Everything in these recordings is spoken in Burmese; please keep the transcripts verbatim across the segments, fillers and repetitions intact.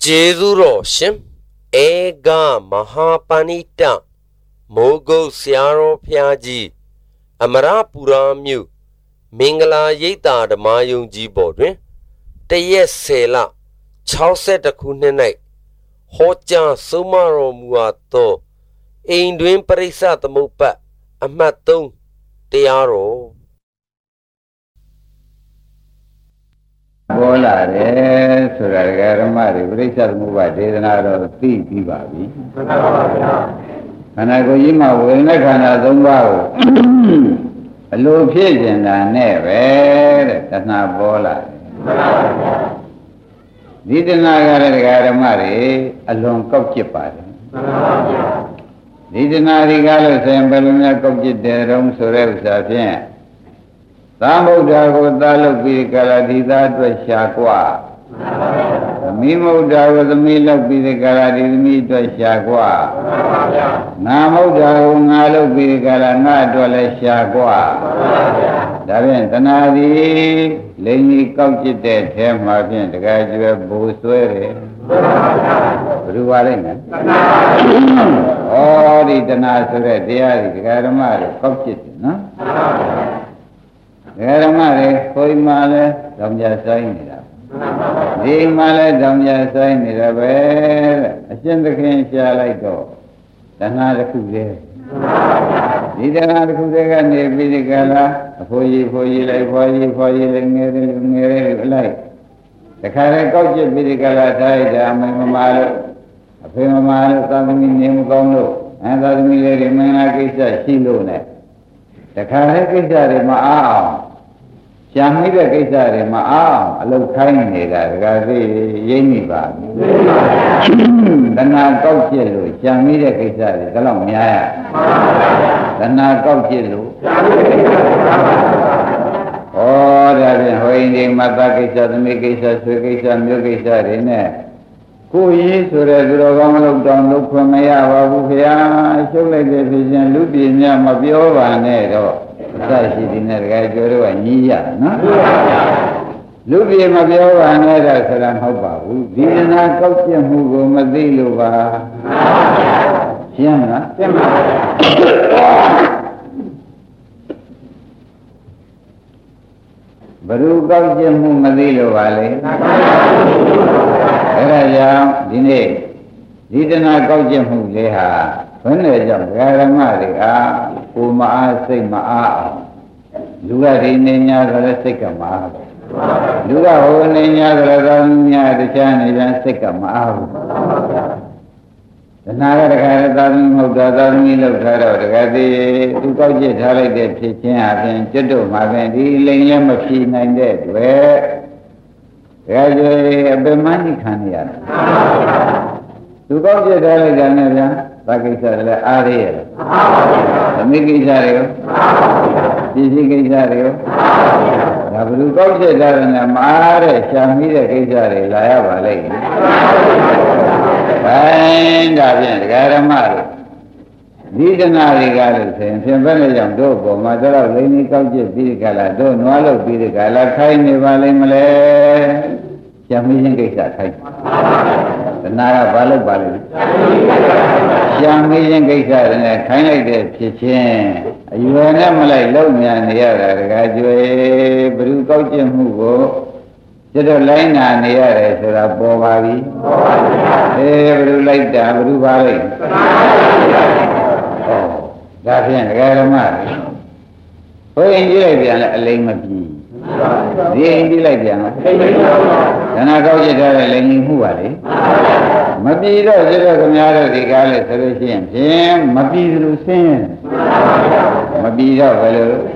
Jezuro Shim Ega Mahapanita Mogo Siaro Piaji Amarapura Mu Mingala Yeta the Mayung Jibodwin Teyes Sela Chauset the Kunenai Hoja Sumaro Muato Indwin Parisa the Mupa Amatung Tiaro Bola re Suragara Risa Muba Dedanaro Ti Babi and I go Yima will not Zumba a low pigeon and never that's not Bola. Didn't I got a marry a long cocky party? Didn't I regalo Sambeluna cocky de Rom Surevsa? Samo Dago Dalo Bidikala that was Shakwa. Mimo Dago the meal of Bidikala did meet was Shakwa. Namo Dago Nalo Bidikala not was Shakwa. Davin Tanadi, Lenny Coachit dead, him Martin, the guy you have both swearing. Ruwaling. Oh, the Tanasure, the Ari, the Garamari, Coachit, no? Garamare, Hoimale, Damja Sainira. Dimale, Damja Sainira, where a Chendakin shall I go? Tanada Kuze. Didana Kuzega, Nebidicala, for ye, for ye, like, for ye, for ye, like. The Kara Coach Bidicala died, Amamalo, a Pimamalo, something in Gondo, and other military Manakisa, Shilone. The Kara Kisari Maa. Shamida Kisari Maa, a low kind nigger, Gazi Yeniba. The Nagochilu, Shamida Kisari, the long Yaya. The Nagochilu. Oh, that is Hoindi Matakisa, the Mikisa, Swikisa, Mukisa, in there. Kui, so that you don't look down, look from Maya, Wabufia, show like the vision, Lupi, Mabiola, Nero. Sashi dinner gajo and Nia, no? Lubi Mabio and Nera Salam Hoba, who did not coach him who go Madiluva. Siana? Baru coach him who Madiluva. Raja, Dine, did not coach him who Leha. When they jump, Garamari, Uma say Maa, Luga Rinia, the Sekama, Luga Honia, the Chinese, and Sekama. The Naga doesn't know the other meal of Taro, the Gadi, to go jet holiday, Chichen, and Jedo, Mavendi, Layam of She nine dead, where Raja Abemani Kanya. To go jet holiday, Pakistan, Ariel. The Mikisario, Tisikisario, Nabu Kosa Darana Mare, Shamida Kisari, Layava Lake. And Davian, Garamari. These are not regarded, and Sembanajam Dobo, Mother of Leni Kocha Pirikala, Do Nualo Pirikala, Kaini Valley Malay, Shamishan Kisa. The Nara Valley Valley. Shamishan Kisa, and kind like that, Chichen. You are not like Lomia and the other, Gajue, Bru Kocha Mugo, Jedo Lina and the other, so that Bovavi. Every like that, Bru Valley. Oh, that's in Garamari. Why ain't you like that, Lame of you? They ain't you like that. Then I go to the Lame Huari. Mabida, Zero, the Gala Solution, Jim, Mabida Lucien. Mabida, well,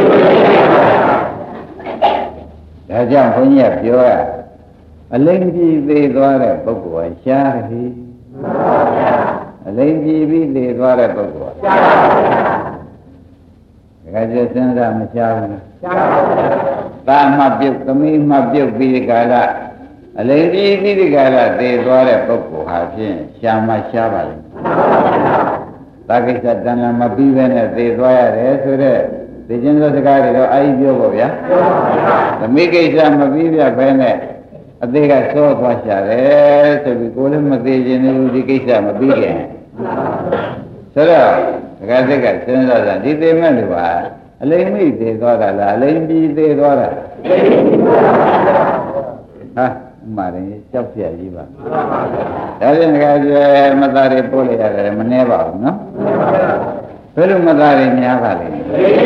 that's young for you, pure. A lady, they got a book, and Shari. A lady, they got a book. I just send them a shower. That might be to me, might be the gala. A lady, the gala, they got a book, have you? Shama Shaval. Pakistan, Mabivan, they got a the general guy, I do, yeah. The Miki Mabivia Bene, အသေးကစောသွားရှာတယ်ဆိုပြီးကိုယ်လည်းမသေးခြင်းလို့ဒီကိစ္စမပြီးခင်ဆိုတော့ဒကာစိတ်ကစဉ်းစားတာဒီသေးမဲ့လူပါအလိမ့်မိသေးသွားတာလားအလိမ့်ပြီးသေးသွားတာဟာမာရင်ကြောက်ပြကြီးပါဒါဖြင့်ဒကာကျွဲမသားတွေပို့လိုက်ရတယ်မနှဲပါဘူးနော်ဘယ်လိုမသားတွေများပါလဲ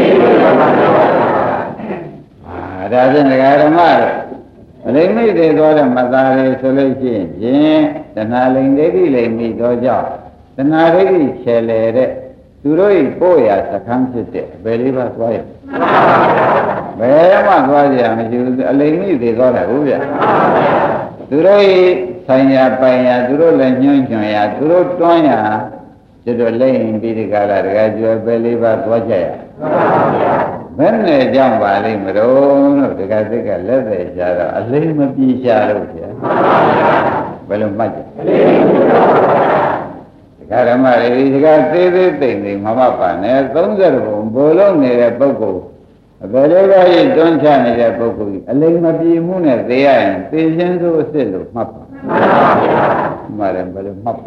အာဒါဖြင့်ဒကာဓမ္မတို့အလိမ့်မိသေးသွားတဲ့မသားတွေဆိုလို့ရှိရင်တဏှာလိမ့်ဒိဋ္ဌိလိမ့်မိတော့ကြောင့်တဏှာဒိဋ္ဌိခြေလေတဲ့သူတို့ဤပို့ရစခန်းဖြစ်တဲ့ဘယ်လေးပါသွားရဘယ်မှသွားကြမရှိဘူးအလိမ့်မိသေးသွားတယ်ဟုတ်ဗျသူတို့ဤဆိုင်ရာပိုင်ရာသူတို့လည်းညွှန်ညွှန်ရာသူတို့တွန်းရာကျွတ်လိမ့်ပြီးဒီကလာတကကျွယ်ဘယ်လေးပါသွားကြရဘယ်နဲ့ကြောင့်ပါလိမ့်မလို့လို့တကစိတ်ကလက်သေးကြတော့အလိမ့်မပြေရှာလို့ဗျဘယ်လိုမှတ်ကြဓမ္မတွေဒီကသေးသေးသိမ့်သိမ့်မမပါနဲ့သုံးဆယ်ဘုံဘိုလ်လုံးနေတဲ့ပုဂ္ဂိုလ်အဘယ်လိုပဲတွန်းချနေတဲ့ပုဂ္ဂိုလ်ကြီးအလိမ့်မပြေမှုနဲ့သိရရင်သိချင်းဆိုအစ်စ်လို့မှတ်ပါမှန်ပါဗျာမှန်တယ်ဘယ်လိုမှတ်ပါ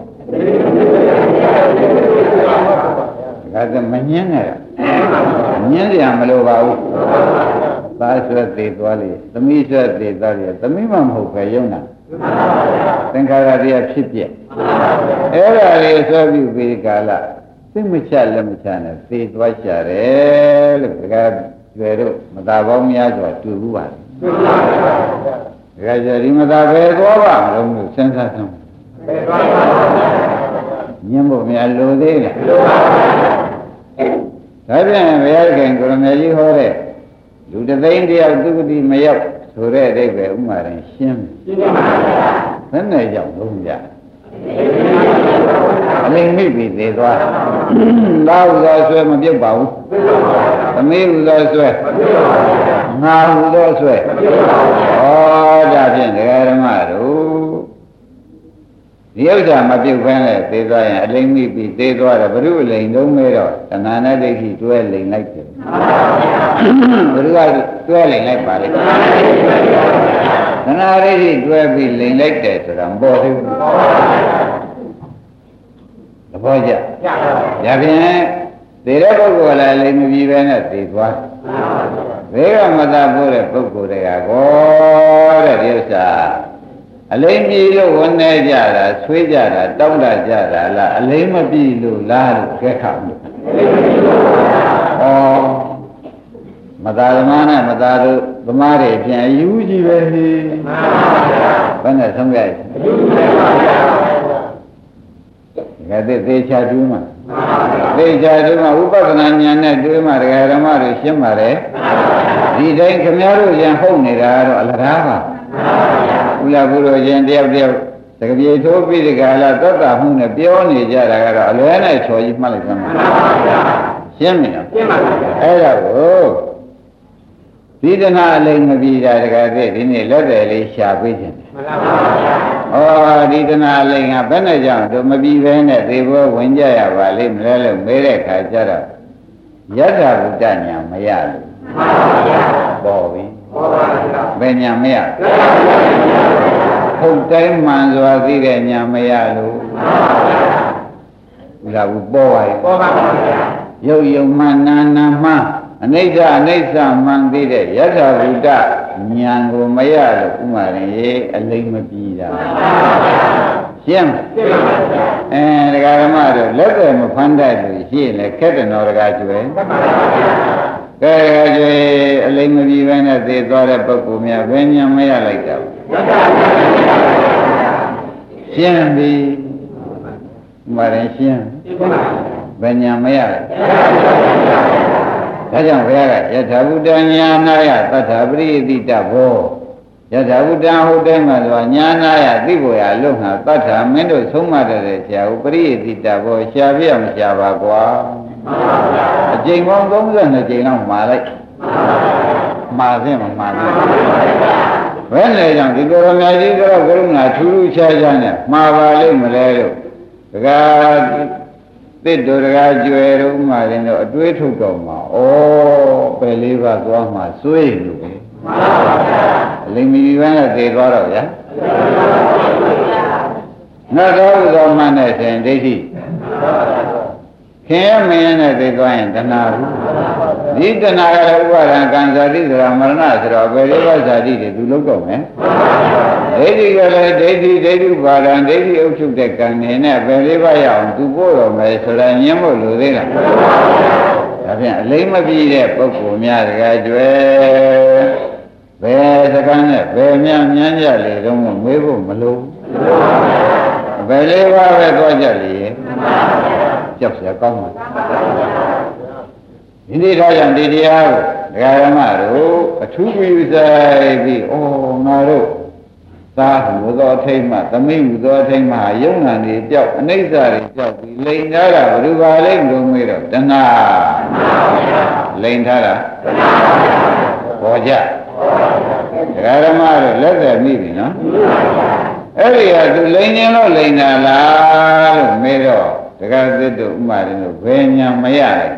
ဒါကမညင်းနဲ့ညင်းကြမလို့ပါဘူးသားဆွဲသေးသွားလေသမီးဆွဲသေးသွားလေသမီးမှမဟုတ်ပဲယုံနာသင်္ခါရတရားဖြစ်ပြအဲ့ဒါလေးဆွဲပြီးပြီးကာလသိမချလက်မချနဲ့သေသွားကြတယ်လို့ဒါကကျွယ်တို့မသာပေါင်းများစွာတွေ့ဘူးပါဒါကြဒီမသာပဲသွားပါမလို့လို့စဉ်းစားသမ်းပဲသွားပါညင်းဖို့များလိုသေးလားလိုပါဘူးဒါပြန်ဘုရားခင်ကိုရမေကြီးဟောတဲ့လူတသိန်းတယောက်သူတိမရောက်ဆိုတဲ့အဓိပ္ပာယ်ဥမာရင်ရှင်းရှင်းပါပါဘယ်နဲ့ကြောင့်လုံးကြအလိမ့်မိပြီသေးသွားသာဥသောဆွဲမပြုတ်ပါဘူးသမီးဥသောဆွဲငါဥသောဆွဲဩဒါဖြင့်ဒကာဓမ္မတို့ဒီဥစ္စာမပြုတ်ဖမ်းလဲသေးသွားရင်အလိမ့်မိပြီသေးသွားတယ်ဘုရုအလိမ့်လုံးမဲတော့တဏှာနဲ့ဒိဋ္ဌိတွဲလိမ့်လိုက်တယ်ဘုရုကတွဲလိမ့်လိုက်ပါလေတဏှာဒိဋ္ဌိတွဲပြီးလိမ့်လိုက်တယ်ဆိုတာမပေါ်သေးဘူးသဘောကျရဖြင့်သေတဲ့ပုဂ္ဂိုလ်လည်းလိမ့်မပြီးပဲနဲ့သေသွားဘေးကမသာပို့တဲ့ပုဂ္ဂိုလ်တွေကကောတဲ့ဒီဥစ္စာအလိမ့်ပြီလို့ဝန်နေကြတာဆွေးကြတာတောင်းတကြတာလားအလိမ့်မပြီလို့လားလို့ကြက်ခါလို့ဩမသာသမားနဲ့မသာတို့သမားတွေပြန်အယူကြီးပဲဟိဘယ်နဲ့ဆုံးရအယူကြီးပါဗျာဒါတဲ့သေချာတူးမှာသေချာတူးမှာဥပဒနာဉာဏ်နဲ့တွေးမှာတရားဓမ္မတွေရှင်းပါတယ်ဒီတိုင်းခမည်းတော်ရင်ဟုတ်နေတာကတော့အလကားပါဥလာဘုရောရှင်တယောက်တယောက်တကပြေထိုးပြီးဒီကလာသတ္တမှုနဲ့ပြောနေကြတာကတော့အလွဲနဲ့ချော်ကြီးမှတ်လိုက်သမ်းပါရှင်းပြီနော်ရှင်းပါပြီအဲ့ဒါကိုဒီတနာအလိမ့်မပြီးတာတကယ်သိဒီနေ့လက်တယ်လေးရှာပေးခြင်းမှန်ပါဗျာဩဒီတနာအလိမ့်ကဘယ်နဲ့ကြောင့်တို့မပြီးဘဲနဲ့သေဘောဝင်ကြရပါလိမ့်မလဲလို့မေးတဲ့ခါကျတော့ယတ္တဗုဒ္ဓညာမရလို့မှန်ပါဗျာပေါ်ပြီပေါ်ပါဗျာဘယ်ညာမရဟုတ်တိုင်းမှန်စွာသိတဲ့ညာမရလို့မှန်ပါဗျာဘုရားဘူးပေါ်ပါရဲ့ပေါ်ပါဗျာရုပ်ယုံမှနာနာမှအနိစ္စအနိစ္စမှန်သိတဲ့ယထာဘုဒ္ဓဉာဏ်ကိုမရလို့ဥမာရင်ရေအလိမ့်မပြီးတာရှင်းရှင်းပါဗျာအဲဒကာဓမ္မတို့လက်တယ်မဖမ်းတတ်လို့ရှိရင်လည်းခက်တယ်နော်ဒကာကျွဲမှန်ပါဗျာကဲဒကာကျွဲအလိမ့်မပြီးဘဲနဲ့သေသွားတဲ့ပုဂ္ဂိုလ်များဘယ်ဉာဏ်မရလိုက်တာရှင်းပြီဥမာရင်ရှင်းဘယ်ဉာဏ်မရလိုက်ဒါကြောင့်ဘုရားကယထာဘုဒ္ဓညာနာယသတ္ထပရိသီတဘောယထာဘုဒ္ဓဟုတ်တယ်မှာဆိုညာနာယသိဖို့ရလို့ငါသတ္ထမင်းတို့ဆုံးမတဲ့ဆရာကိုပရိသီတဘောရှာပြမရှာပါကွာအကျိန်ပေါင်းသုံးဆယ်နှစ်ကြိမ်လောက်မှာလိုက်မှာသင့်မမှာသင့်ဘယ်နဲ့ကြောင့်ဒီကိုရမကြီးကတော့ကရုဏာထူးထူးခြားခြားနဲ့မှာပါလိမ့်မလဲလို့ဒကာသစ်တို့တကားကျွယ်တို့မှလည်းတော့အတွေးထုတ်တော့မှာဩပယ်လေးပါးသွားမှစွေးလို့ပဲအလိမ်မီပန်းနဲ့သေသွားတော့ဗျာနောက်တော့ဥသောမှနဲ့ဆိုရင်ဒိဋ္ဌိခင်ရမင်းနဲ့သေသွားရင်တဏှာဘူးဒီတဏှာကလည်းဥပါဒံကံဇာတိဆိုတာမရဏဆိုတော့ဘယ်လိုပါဇာတိတွေသူလုံးတော့မယ်ဒိဋ္ဌိကလည်းဒိဋ္ဌိဒိဋ္ဌိပါဒံဒိဋ္ဌိအုပ်ချုပ်တဲ့ကံနေနဲ့ဘယ်လေးပါရအောင်သူပို့တော်မယ်ဆိုတာညင်းဖို့လိုသေးလားဒါဖြင့်အလိမ့်မပြည့်တဲ့ပုဂ္ဂိုလ်များတကယ်ကျွဲဘယ်စကားနဲ့ဘယ်များမြန်းကြလေတော့မေးဖို့မလိုဘယ်လေးပါပဲသွားကြလေကြောက်เสียကောင်းပါဒီနေ့တော့ကြောင့်ဒီတရားကိုဒကာရမတို့အထူးပြုဆိုင်ပြီးဩငါတို့သာဟူသောအထိတ်မှသမိဟူသောအထိတ်မှယုံနာနေကြောက်အနိစ္စတွေကြောက်ပြီးလိန်ထားတာဘယ်လိုပါလဲမလို့မေးတော့တဏှာလိန်ထားတာပေါ်ကြဒကာရမတို့လက်သက်မိပြီနော်အဲ့ဒီကသူလိန်နေလို့လိန်တာလားလို့မေးတော့ဒကာသစ်တို့ဥမာရင်တို့ဘယ်ညာမရလိုက်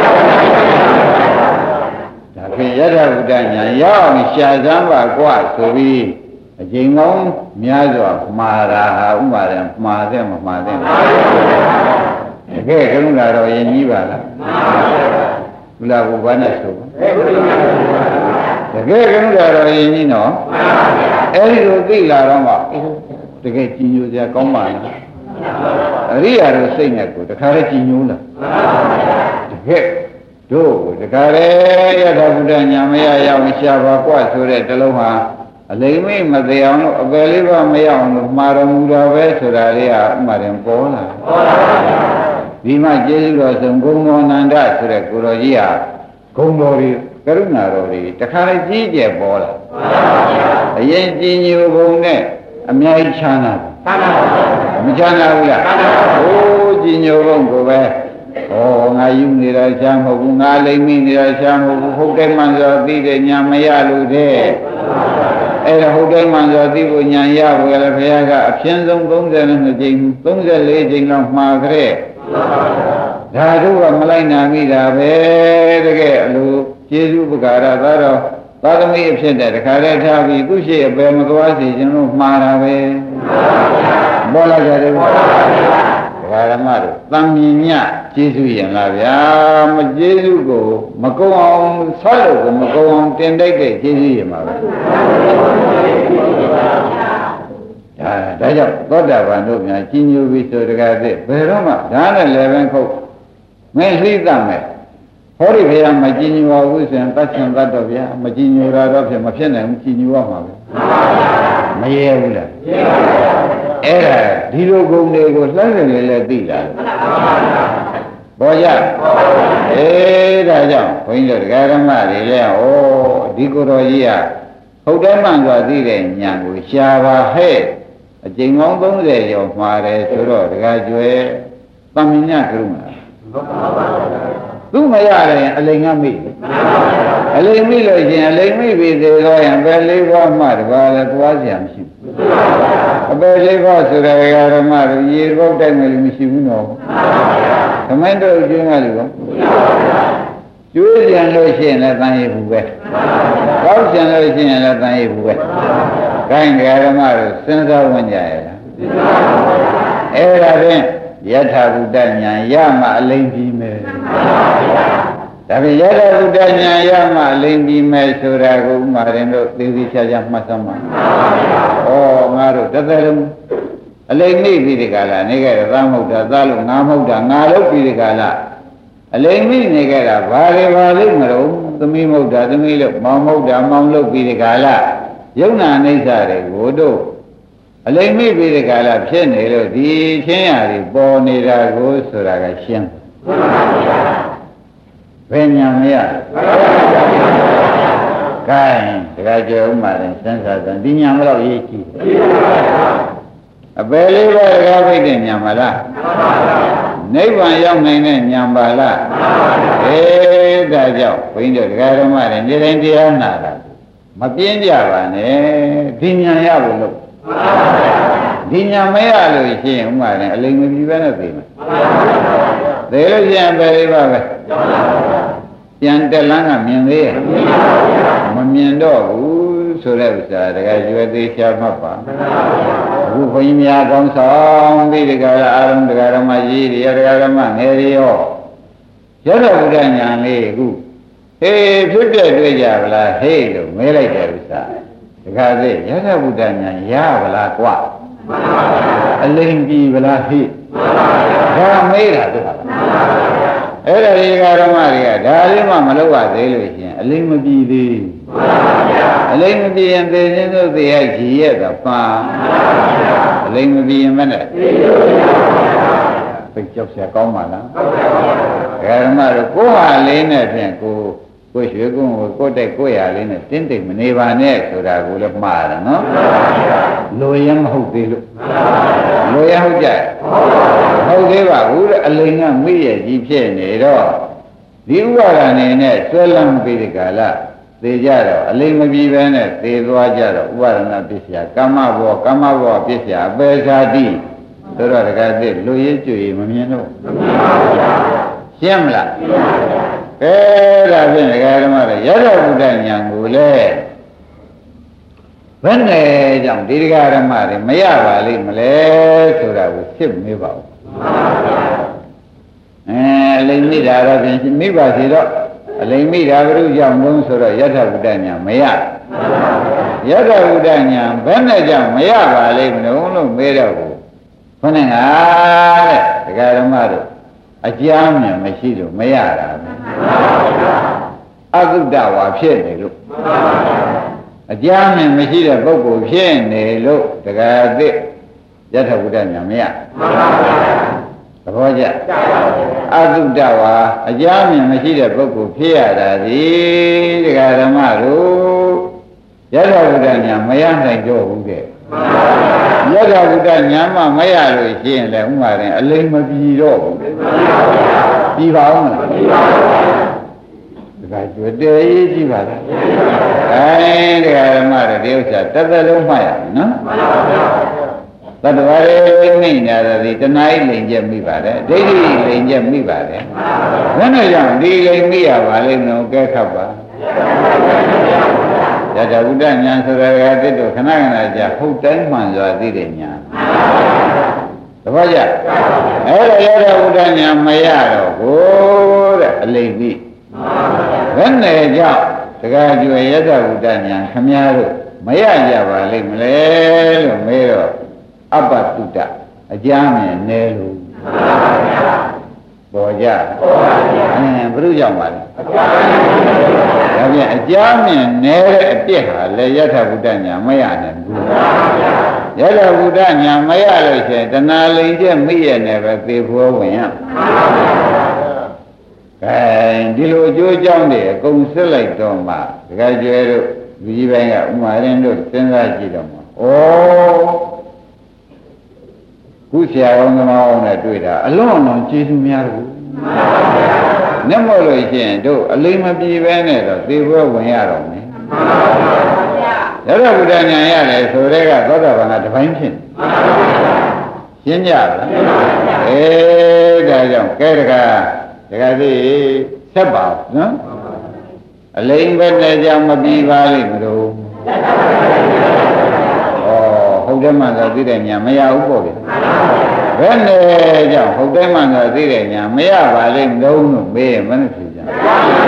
ဒါဖြင့်ယထာဘုဒ္ဓညာရအောင်ရှာစမ်းပါกว่าဆိုပြီးအကျဉ်းကောင်းများစွာမှားတာဟာဥမာရင်မှားတဲ့မမှားတဲ့တကယ်ကရုဏာတော်ယဉ်ကြီးပါလားကုလဘုရားနဲ့ဆိုတကယ်ကရုဏာတော်ယဉ်ကြီးနော်အဲ့ဒီလိုသိလာတော့မှတကယ်ကြည်ညိုစရာကောင်းပါလားအရိယာတို့စိတ်နဲ့ကိုတခါလေကြည်ညိုးလာတကယ်တို့တခါလေယထာဘုဒ္ဓညာမရရောက်ရှာပါกว่าဆိုတဲ့တလုံးဟာအလိမ့်မိမသေးအောင်လို့အပယ်လေးပါမရအောင်လို့မှားတော်မူတာပဲဆိုတာလေးကဥမာရင်ပေါ်လာပေါ်လာပါဘူးဒီမှာကျေးဇူးတော်ဆုံးဂုဏ်တော်နန္ဒဆိုတဲ့ကိုတော်ကြီးဟာဂုဏ်တော်တွေကရုဏာတော်တွေတခါလေကြီးကျယ်ပေါ်လာအရင်ကြည်ညိုပုံနဲ့အများကြီးချမ်းသာမချမ်းသာဘူးလားဟိုးကြည်ညိုပုံကိုပဲဩငါယူနေတာချမ်းမဟုတ်ဘူးငါလိမ့်မိနေတာချမ်းမဟုတ်ဘူးဟုတ်တယ်မှန်ဆိုသိတဲ့ညာမရလို့တဲ့အဲ့ဒါဟုတ်တယ်မှန်ဆိုသိဖို့ညာရဖို့လည်းဘုရားကအပြင်းဆုံးသုံးဆယ်နှစ်ကြိမ်သုံးဆယ်လေးကြိမ်လောက်မှာခဲ့ဒါတို့ကမလိုက်နာမိတာပဲတကယ်အလိုကျေးဇူးပကာရသာတော့သာသမီအဖြစ်တဲ့တခါတည်းထားပြီးသူရှိအပေမသွားစီကျွန်တော်မှားတာပဲပေါ်လာကြတယ်ပေါ်လာပါဗျာဒကာရမတို့တန်မြင်ညကျေးဇူးရင်လားဗျာမကျေးဇူးကိုမကုံအောင်ဆောက်လို့ကိုမကုံအောင်တင်တိုက်တဲ့ကျေးဇူးရင်ပါပဲဒါဒါကြောင့်သောတာပန်တို့များကြီးညိုပြီးဆိုတကားတဲ့ဘယ်တော့မှဒါနဲ့လည်းပဲခုတ်မင်းလှိသမယ်ဟောဒီဘုရားမကြည်ညိုပါဘူးဆိုရင်တတ်ချင်တတ်တော့ဗျာမကြည်ညိုတာတော့ဖြစ်မဖြစ်နိုင်ဘူးကြည်ညိုရမှာပဲမရဲဘူးလားအဲ့ဒါဒီလိုဂုဏ်တွေကိုလှမ်းနေလေလေသိလားပေါ်ကြအေးဒါကြောင့်ဘုန်းကြီးတို့ဒကာဓမ္မတွေလည်းဩဒီကိုယ်တော်ကြီးကဟုတ်တယ်မှန်စွာသိတဲ့ဉာဏ်ကိုရှားပါဟဲ့အကျဉ်းကောင်းသုံးဆယ်ကျော်မှာတယ်ဆိုတော့ဒကာကျွဲတမင်ညကရုဏာသူမရရင်အလိမ်ကမိအလိမ်မိလို့ရှင်အလိမ်မိပြီသေးတော့ရင်ပဲလေးပါးမှတပါးလည်းသွားကြမရှိဘူးအပယ်လေးပါးဆိုတဲ့ဓမ္မတို့ရေပုတ်တိုက်မယ်လို့မရှိဘူးနော်သမင်းတို့ကျွင်းကလူကကျွေးကြံလို့ရှိရင်လည်းတန်ရည်ဘူးပဲကောက်ကြံလို့ရှိရင်လည်းတန်ရည်ဘူးပဲခိုင်းဓမ္မတို့စဉ်းစားဝင်ကြရလားအဲ့ဒါဖြင့်ယထာဘုဒ္ဓညာရမှအလိမ်ပြီးမယ်ဒါဖြင့်ယထာဘုဒ္ဓညာရမှအလိမ်ပြီးမယ်ဆိုတာကိုဥမာရင်တို့သေသေးချာချာမှတ်စမ်းပါဩငါတို့တစ်သက်လုံးအလိမ်မိပြီးဒီကလာနေခဲ့တယ်သားမဟုတ်တာသားလို့ငါမဟုတ်တာငါလို့ပြီးဒီကလာအလိမ်မိနေခဲ့တာဘာတွေဘာလို့မလို့သမီးမဟုတ်တာသမီးလို့မောင်မဟုတ်တာမောင်လို့ပြီးဒီကလာယုံနာအိဋ္ဌတွေကိုတို့အလိမ်မိပြီးဒီကလာဖြစ်နေလို့ဒီချင်းရာတွေပေါ်နေတာကိုဆိုတာကရှင်းဘယ်ညာမရကဲတခါကြောဥမာရင်စံစာစံဒီညာမလို့ရေးကြည့်အပယ်လေးပါးတကားဖိတ်တဲ့ညာမလားနိဗ္ဗာန်ရောက်နိုင်တဲ့ညာပါလားအေးဒါကြောင့်ဘုန်းကြီးတို့တရားဓမ္မတွေနေတိုင်းတရားနာတာမပြင်းကြပါနဲ့ဒီညာရဖို့လို့ဒီညာမရလို့ရှိရင်ဥမာလည်းအလိမ်မပြီးပဲနဲ့သိမယ်သိလို့ရှိရင်ပဲလေးပါပဲပြန်တက်လန်းကမြင်သေးရဲ့မမြင်တော့ဘူးဆိုတဲ့ဥစ္စာတကယ်ရွယ်သေးချာမှတ်ပါအခုဘုန်းကြီးများကောင်းဆောင်ပြီးတကယ်အာရုံတကယ်ဓမ္မကြီးတွေတကယ်ဓမ္မငယ်တွေရောရတ္တဗုဒ္ဓညာလေးအခုဟေးဖြစ်တဲ့တွေ့ကြဗလားဟေးလို့မဲလိုက်တယ်ဥစ္စာတခါသေးရတ္တဗုဒ္ဓညာရဗလားကွာအလိမ်ပြီဗလားဟေးဒါမေးတာတို့အဲ့ဒါဒီကဓမ္မတွေကဒါလေးမှမလုပ်ရသေးလို့ရှိရင်အလိမ်မပြီသေးအလိမ်မပြီရင်သေခြင်းတို့သေရကြည်ရတာပါအလိမ်မပြီရင်မနဲ့သိကြောက်เสียကောင်းပါလားဓမ္မတို့ကိုယ်ဟာလေးနဲ့ဖြင့်ကိုကိုရွှေကုန်းကိုကိုယ်တိုက်ကိုယ်ရလေးနဲ့တင်းတိမ်မနေပါနဲ့ဆိုတာကိုလည်းမှားတယ်နော်လိုရင်မဟုတ်သေးလို့လိုရဟုတ်ကြဟုတ်သေးပါဘူးအလိမ်ကမိရဲ့ကြီးဖြစ်နေတော့ဒီဥပါဒဏ်နဲ့ဆွဲလန်းပြီးဒီကလာသေကြတော့အလိမ်မပြီးပဲနဲ့သေသွားကြတော့ဥပါဒနာပစ္စယကမ္မဘောကမ္မဘောပစ္စယအပေဇာတိဆိုတော့တကယ်သိလူရည်ကျွေမမြင်တော့ရှင်းမလားအဲဒါဖြင့်ဒကာဓမ္မတွေရတ္တဗုဒ္ဓဉာဏ်ကိုလေဘယ်နဲ့ကြောင့်ဒီဒကာဓမ္မတွေမရပါလိမ့်မလဲဆိုတာကိုသိမေးပါဦးအဲအလိမ့်မိတာတော့ဖြင့်မိပါစေတော့အလိမ့်မိတာဘုရုကြောင့်လုံးဆိုတော့ရတ္တဗုဒ္ဓဉာဏ်မရရတ္တဗုဒ္ဓဉာဏ်ဘယ်နဲ့ကြောင့်မရပါလိမ့်မလို့လို့မေးတော့ဘူးခொနဲ့ငါတဲ့ဒကာဓမ္မတို့အကြမ်းမြင်မရှိလို့မရတာပဲအကုတ္တဝါဖြစ်နေလို့အကြမ်းမြင်မရှိတဲ့ပုဂ္ဂိုလ်ဖြစ်နေလို့တကယ်သိယထာဝုဒ္ဒညာမရသဘောကျအကုတ္တဝါအကြမ်းမြင်မရှိတဲ့ပုဂ္ဂိုလ်ဖြစ်ရတာဒီဒကာဓမ္မတို့ယထာဝုဒ္ဒညာမရနိုင်တော့ဘူးတဲ့ယထာဝုဒ္ဒညာမှမရလို့ရှိရင်လည်းဥမာရင်အလိမ်မပြီးတော့ဘူးပြီးပါဦးမလားပြီးပါဘူးဒါကကျွတ်တယ်ရေးကြည့်ပါလားအဲဒါဓမ္မတွေဒီဥစ္စာတစ်သက်လုံးမှတ်ရမယ်နော်မှန်ပါဗျာသတ္တဝါတွေမိနေတာဒီတဏှာလိမ်ချက်မိပါတယ်ဒိဋ္ဌိလိမ်ချက်မိပါတယ်ဘယ်နဲ့ကြောင့်ဒီလိမ်မိရပါလိမ့်မလို့ကဲခတ်ပါယထာဝုဒ္ဒဉာဏ်ဆိုတာကတိတော့ခဏခဏကြာဟုတ်တိုင်းမှန်စွာသိတဲ့ဉာဏ်တပည့်ကြအဲ့ဒါယထာဝုဒ္ဒဉာဏ်မရတော့ဘူးတဲ့အလိမ်ပြီးဘယ်နဲ့ကြောင့်တခါကျွယ်ယထာဝုဒ္ဒဉာဏ်ခမည်းတော်မရကြပါလိမ့်မလဲလို့မေးတော့အပ္ပတုတ္တအကြမ်းမြင်နေလို့ပေါ်ကြပေါ်ပါဗျာအဲဘုရုကြောင့်ပါလေအကြမ်းဒါပြန်အကြမ်းမြင်နေတဲ့အပြစ်ဟာလေယထာဝုဒ္ဒဉာဏ်မရနိုင်ဘူးယထာဝုဒ္ဒဉာဏ်မရလို့ရှိရင်တဏှာလိမ်ချက်မိရနေပဲသေဖို့ဝင်ရအဲဒီလိုအကျိုးကြောင့်တွေအကုန်စစ်လိုက်တော့မှတခါကျွဲတို့လူကြီးပိုင်းကဥမာရင်တို့စဉ်းစားကြည့်တော့မှဩခုဆရာကောင်းသမားအောင်နဲ့တွေ့တာအလွန်အလွန်ကျေးဇူးများတယ်။နဲ့မို့လို့ရှိရင်တို့အလိမ်မပြေပဲနဲ့တော့သေဘွယ်ဝင်ရတော့မယ်။ရတ္တဗုဒ္ဓဉာဏ်ရတယ်ဆိုတဲ့ကသောတာပန်ကတပိုင်းဖြစ်နေ။ရှင်းကြလား။အေးဒါကြောင့်ကဲတကားတကားသိဆက်ပါနော်။အလိမ်ပဲနဲ့ကြောင့်မပြေပါလိမ့်မလို့။ဩဟုတ်တယ်မှသာသိတဲ့ဉာဏ်မရဘူးပေါ့ဗျာ။ဘယ်နဲ့ကြောင့်ဟုတ်တယ်မှသာသိတဲ့ဉာဏ်မရပါလိမ့်မလို့လို့မေးရင်မနဲ့ဖြစ်ကြ။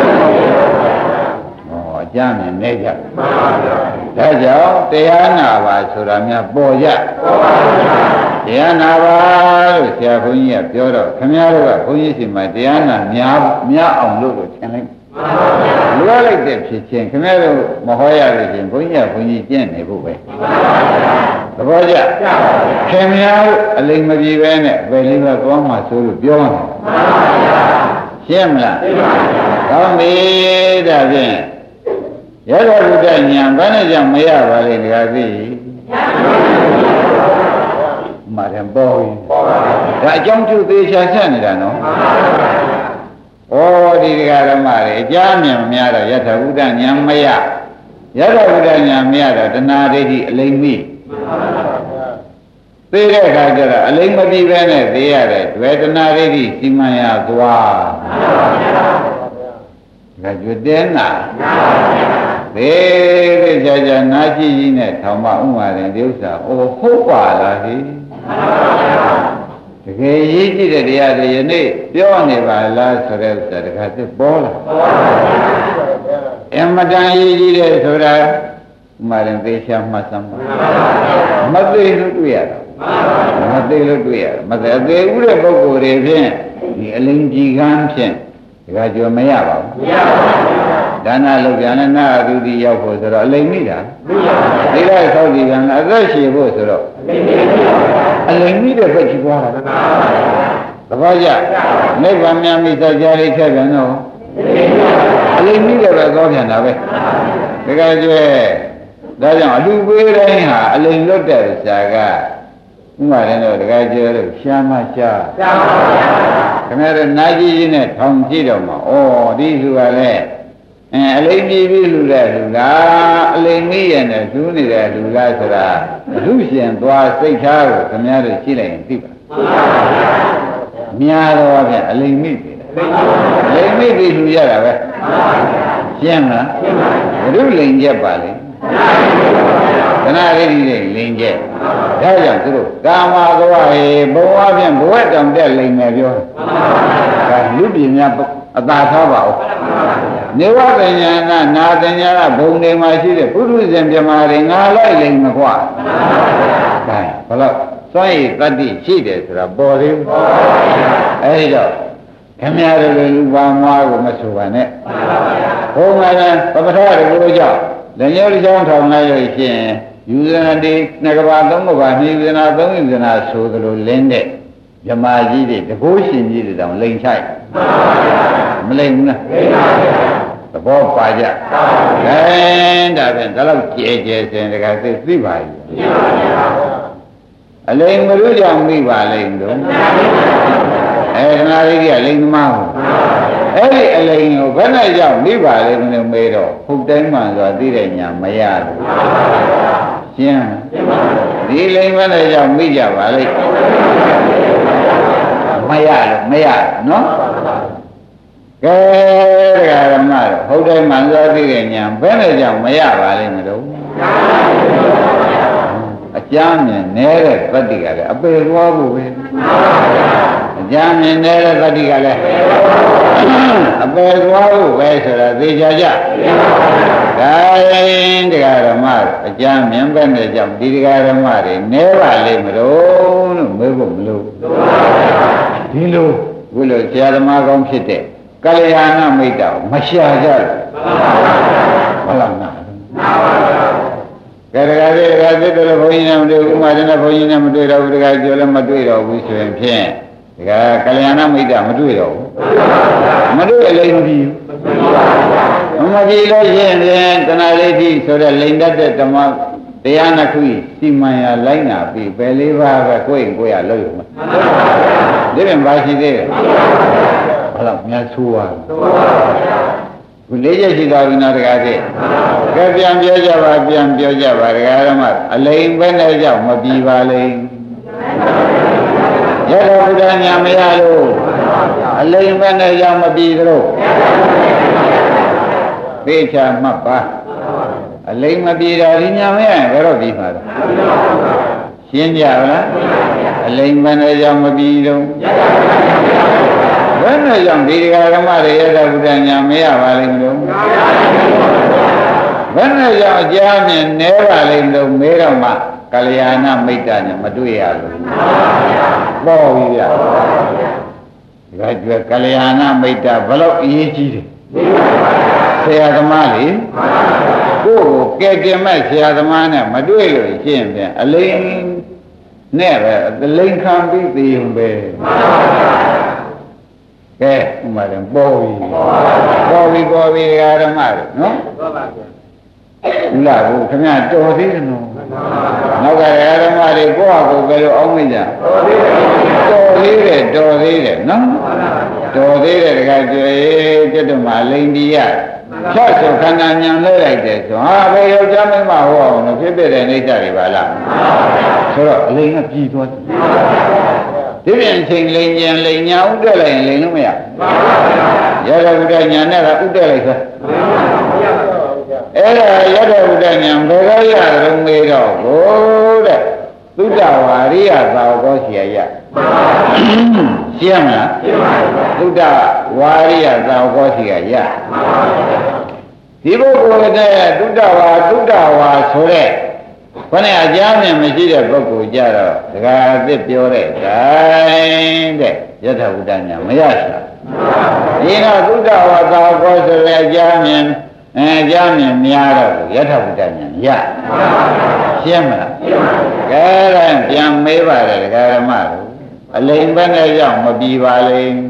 ဩအကြမ်းနဲ့နေကြ။ဒါကြောင့်တရားနာပါဆိုတာများပေါ်ကြ။ပေါ်ပါဗျာ။တရားနာပါလို့ဆရာဘုန်းကြီးကပြောတော့ခင်ဗျားတို့ကဘုန်းကြီးစီမှာတရားနာများများအောင်လို့လို့ထင်လိုက်။လွှဲလိုက်တဲ့ဖြစ်ချင်းခင်ဗျားတို့မဟောရလို့ချင်းဘုန်းကြီးကဘုန်းကြီးကျင့်နေဖို့ပဲသဘောကျခင်ဗျားတို့အလိမ်မပြေပဲနဲ့ဘယ်လေးပဲသွားမှဆိုလို့ပြောတယ်ရှင်းမလားကောင်းပြီဒါဖြင့်ရသောဘုဒ္ဓဉာဏ်ဘာနဲ့ကြောင့်မရပါလိမ့်ဒကာသိမှာတယ်ပေါ်ရင်ဒါအကြောင်းကျသေးချာဆက်နေတာနော်ဩဒီဒကာဓမ္မတွေအကြမ်းမြင်မများတော့ယထာဘုဒ္ဓဉာဏ်မရယထာဘုဒ္ဓဉာဏ်မရတော့တဏှာဒိဋ္ဌိအလိမ်မိသိတဲ့အခါကျတော့အလိမ်မပြီးပဲနဲ့သိရတဲ့ဒွေတဏှာဒိဋ္ဌိစီမံရသွားဒကကျွတ်တင်းနာသေသေးကြကြနာကြည့်ကြီးနဲ့ထောင်မဥမာတယ်ဒီဥစ္စာအိုဟုတ်ပါလားဟိတကယ်ရေးကြည့်တဲ့တရားတွေယနေ့ပြောနေပါလားဆိုတဲ့ဥစ္စာတခါသိပေါ်လာအမတန်ရေးကြည့်တဲ့ဆိုတာဥမာတယ်သေချာမှတ်စမ်းပါမသိလို့တွေ့ရတာမသိလို့တွေ့ရတာမသိအသေးဥတဲ့ပုဂ္ဂိုလ်တွေဖြင့်ဒီအလင်းကြီးကန်းဖြင့်ဒီကကြွမရပါဘူးမရပါဘူးဒါနလုပ်ပြန်နဲ့နာအတုတိရောက်ဖို့ဆိုတော့အလိမ်မိတာမရပါဘူးဒီလိုက်ဆောက်ကြည့်ပြန်အသက်ရှင်ဖို့ဆိုတော့အလိမ်မိတဲ့ဘက်ကြီးသွားတာသဘောကျနိဗ္ဗာန်မြန်ပြီစကြလေးထည့်ပြန်တော့အလိမ်မိတဲ့ဘက်သွားပြန်တာပဲဒီကကြွဒါကြောင့်အလူပေးတိုင်းဟာအလိမ်လွတ်တဲ့ဇာကဥမာတယ်တော့တကယ်ကျတော့ရှားမရှားရှားပါဗျာခင်ဗျားတို့နာကြီးကြီးနဲ့ထောင်ကြည့်တော့မှာဩဒီလူကလည်းအဲအလိမ်ကြီးပြီးလူတဲ့လူလားအလိမ်ကြီးရဲ့နဲ့လူနေတဲ့လူလားဆိုတာလူရှင်သွားစိတ်ထားကိုခင်ဗျားတို့ကြည့်လိုက်ရင်သိပါများတော့ဗျအလိမ်ကြီးပြီအလိမ်ကြီးပြီးလူရတာပဲရှင်းမလားဘုရုလိန်ချက်ပါလေခဏလေးဒီလိန်ကျက်ဒါကြောင့်သူတို့ကာမသွားဟေဘုံအပြင်ဘဝတောင်တက်လိန်မယ်ပြောဒါလူပြည်များအသာထားပါဦးနေဝတဉာဏနာတဉာဏဘုံတွေမှာရှိတဲ့ပုထုဇဉ်ပြမာတွေငါလိုက်လိန်မကွာဒါဘလို့စွန့်ရည်တတ္တိရှိတယ်ဆိုတာပေါ်သေးဘူးအဲဒီတော့ခင်ဗျားတို့လူပါမွားကိုမဆိုပါနဲ့ဘုံကလည်းပပထရကိုကြောင့်လည်းရောကြောင်းထောင်လိုက်လို့ရှိရင်ယူဇနာတိနှစ်ကဘာသုံးကဘာနှစ်ယူဇနာသုံးယူဇနာဆိုသလိုလင်းတဲ့မြမကြီးတွေတကိုးရှင်ကြီးတွေတောင်လိန်ချိုက်မလိန်ဘူးလားလိန်ပါဘူးသဘောပါကြခဲဒါဖြင့်ဒါတော့ကြဲကြဲစင်တကသိသိပါရဲ့အလိန်မလို့ကြောင့်မိပါလိမ့်တော့အဲခဏလေးကလိန်သမားဟုတ်အဲ့ဒီအလိန်ကိုဘယ်နဲ့ကြောင့်မိပါလိမ့်မလို့မေးတော့ဟုတ်တိုင်းမှဆိုတာသိတဲ့ညာမရဘူးရှင်းဒီလိန်ဘယ်နဲ့ကြောင့်မိကြပါလိမ့်မရလို့မရနော်ကဲတရားဓမ္မတော့ဟုတ်တိုင်းမှဆိုတာသိတဲ့ညာဘယ်နဲ့ကြောင့်မရပါလိမ့်မလို့အကျမ်းမြင်နေတဲ့သတ္တိကလည်းအပေသွားဖို့ပဲအကျမ်းမြင်နေတဲ့သတ္တိကလည်းအပေသွားဖို့ပဲဆိုတာသိကြကြဒါရင်တရားဓမ္မအကျမ်းမြင်ပဲနဲ့ကြောင့်ဒီတရားဓမ္မတွေနဲပါလိမ့်မလို့လို့မေးဖို့မလို့ဒီလိုဘုလိုဆရာသမားကောင်းဖြစ်တဲ့ကလျာဏမိတ်တာမရှာကြဘူးဟုတ်လားနာကဲဒါကြတဲ့ဒါကြတဲ့ဘုန်းကြီးနဲ့မတွေ့ဘူးဥမာတဲ့ဘုန်းကြီးနဲ့မတွေ့တော့ဘူးဒါကြပြောလည်းမတွေ့တော့ဘူးဆိုရင်ဖြင့်ဒါကကလျာဏမိတ်တာမတွေ့တော့ဘူးမတွေ့အလိမ်မပြီးဘူးမကြည့်လို့ရှိရင်ဖြင့်တဏှာလေးတိဆိုတဲ့လိန်တတ်တဲ့ဓမ္မတရားနှစ်ခုစီမံရလိုက်နာပြီးပယ်လေးပါးပဲကိုယ့်ရင်ကိုယ်ရလို့ရမှာဒီပြင်ပါရှိသေးတယ်ဘာလို့များဆိုးရခုလေးချက်ရှိသွားပြီနော်တကားကြီးကဲပြန်ပြောကြပါပြန်ပြောကြပါဒကာရမအလိမ်ပဲနဲ့ကြောင့်မပြီးပါလိမ့်ရသောဘုရားညာမရလို့အလိမ်ပဲနဲ့ကြောင့်မပြီးသလိုသိချာမှတ်ပါအလိမ်မပြေတာဒီညာမရရင်ဘယ်တော့ပြီးမှာလဲရှင်းကြလားအလိမ်မနဲ့ကြောင့်မပြီးတော့ဘယ်နဲ့ကြောင့်ဒီဃာဓမ္မတွေရတဲ့ဘုရားညာမရပါလိမ့်မလို့ဘယ်နဲ့ကြောင့်အကြမ်းမြင်နဲပါလိမ့်လို့မေးတော့မှကလျာဏမိတ်တာနဲ့မတွေ့ရလို့ပေါ့ပြီဗျာဒါကြွယ်ကလျာဏမိတ်တာဘလို့အရေးကြီးတယ်ဆရာသမားလေကိုယ့်ကိုကဲတင်မဲ့ဆရာသမားနဲ့မတွေ့လို့ရှင်းပြန်အလိမ်နဲ့ပဲအလိမ်ခံပြီးသိုံပဲကဲဥမာတယ်ပေါ်ပြီပေါ်ပြီပေါ်ပြီဓမ္မတွေနော်ဟုတ်လားဘုခင်ဗျာတော်သေးတယ်နော်နောက်ကဓမ္မတွေကိုယ့်ဟာကိုယ်ပဲလို့အောင်းမိကြတော်သေးတယ်တော်သေးတယ်နော်တော်သေးတယ်တခါကျွေးပြတ်တော့မှလိန်ဒီရဖြတ်ဆိုခန္ဓာညံလဲလိုက်တယ်ဆိုဟာဘယ်ယောက်ျားမင်းမဟောအောင်လို့ဖြစ်ဖြစ်တဲ့အိဋ္ဌတွေပါလားဆိုတော့အလိန်ကပြည်သွားဒီပြင်ချိန်လိန်ကျင်လိန်ညာဥတက်လိုက်ရင်လိန်လို့မရယထာဘုဒ္ဓညာနဲ့ကဥတက်လိုက်သွားအဲ့ဒါယထာဘုဒ္ဓညာဘယ်တော့ရတော့မေးတော့ဘိုးတဲ့သုဒ္ဓဝါရိယသာဝကောရှိရရရှင်းမလားသုဒ္ဓဝါရိယသာဝကောရှိရရဒီပုဂ္ဂိုလ်တဲ့သုဒ္ဓဝါသုဒ္ဓဝါဆိုတဲ့ခொနဲ့အကြမ်းနဲ့မရှိတဲ့ပုဂ္ဂိုလ်ကြတော့ဒကာအသစ်ပြောတဲ့တိုင်းတဲ့ယထာဘုဒ္ဓညာမရရှာဒီတော့သုဒ္ဓဝါသာဝကောဆိုတဲ့အကြမ်းနဲ့အဲအကြမ်းနဲ့များတော့ယထာဘုဒ္ဓညာရရှင်းမလားကဲဒါပြန်မေးပါတယ်ဒကာဓမ္မတို့အလိမ်ဘက်နဲ့ရောက်မပြီးပါလိမ့်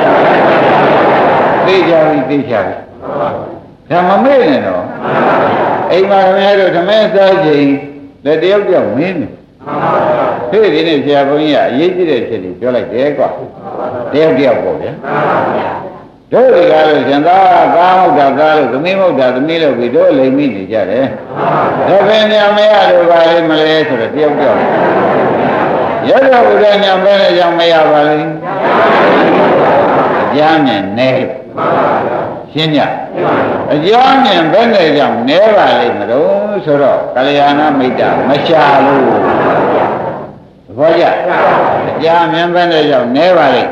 သိကြပြီသိကြပြီဒါမမေ့နဲ့တော့အိမ်မှာခင်ဗျားတို့ဓမင်းစားချိန်လက်တယောက်ပြောက်မင်းနေဖေးဒီနေ့ဆရာဘုန်းကြီးကအရေးကြီးတဲ့ဖြစ်ပြီးပြောလိုက်တယ်ကွာတယောက်တယောက်ပေါ့ဗျာတို့တွေကလို့ရှင်သာကာမုဒ္ဒကာလို့သမီးမုဒ္ဒသမီးလို့ပြီးတို့လိမ်မိနေကြတယ်ဒါပင်ညာမရလို့ပါလိမ့်မလဲဆိုတော့တယောက်တယောက်ရသောဘုရားညာပဲနဲ့ကြောင့်မရပါလိမ့်အကြမ်းနဲ့နဲရှင်းညအကြမ်းနဲ့ဘယ်နဲ့ကြောင့်နဲပါလိမ့်မလို့ဆိုတော့ကလျာဏမိတ်တာမရှာလို့ဘောကြအကြမ်းမြန်ပဲနဲ့ကြောင့်နဲပါလိမ့်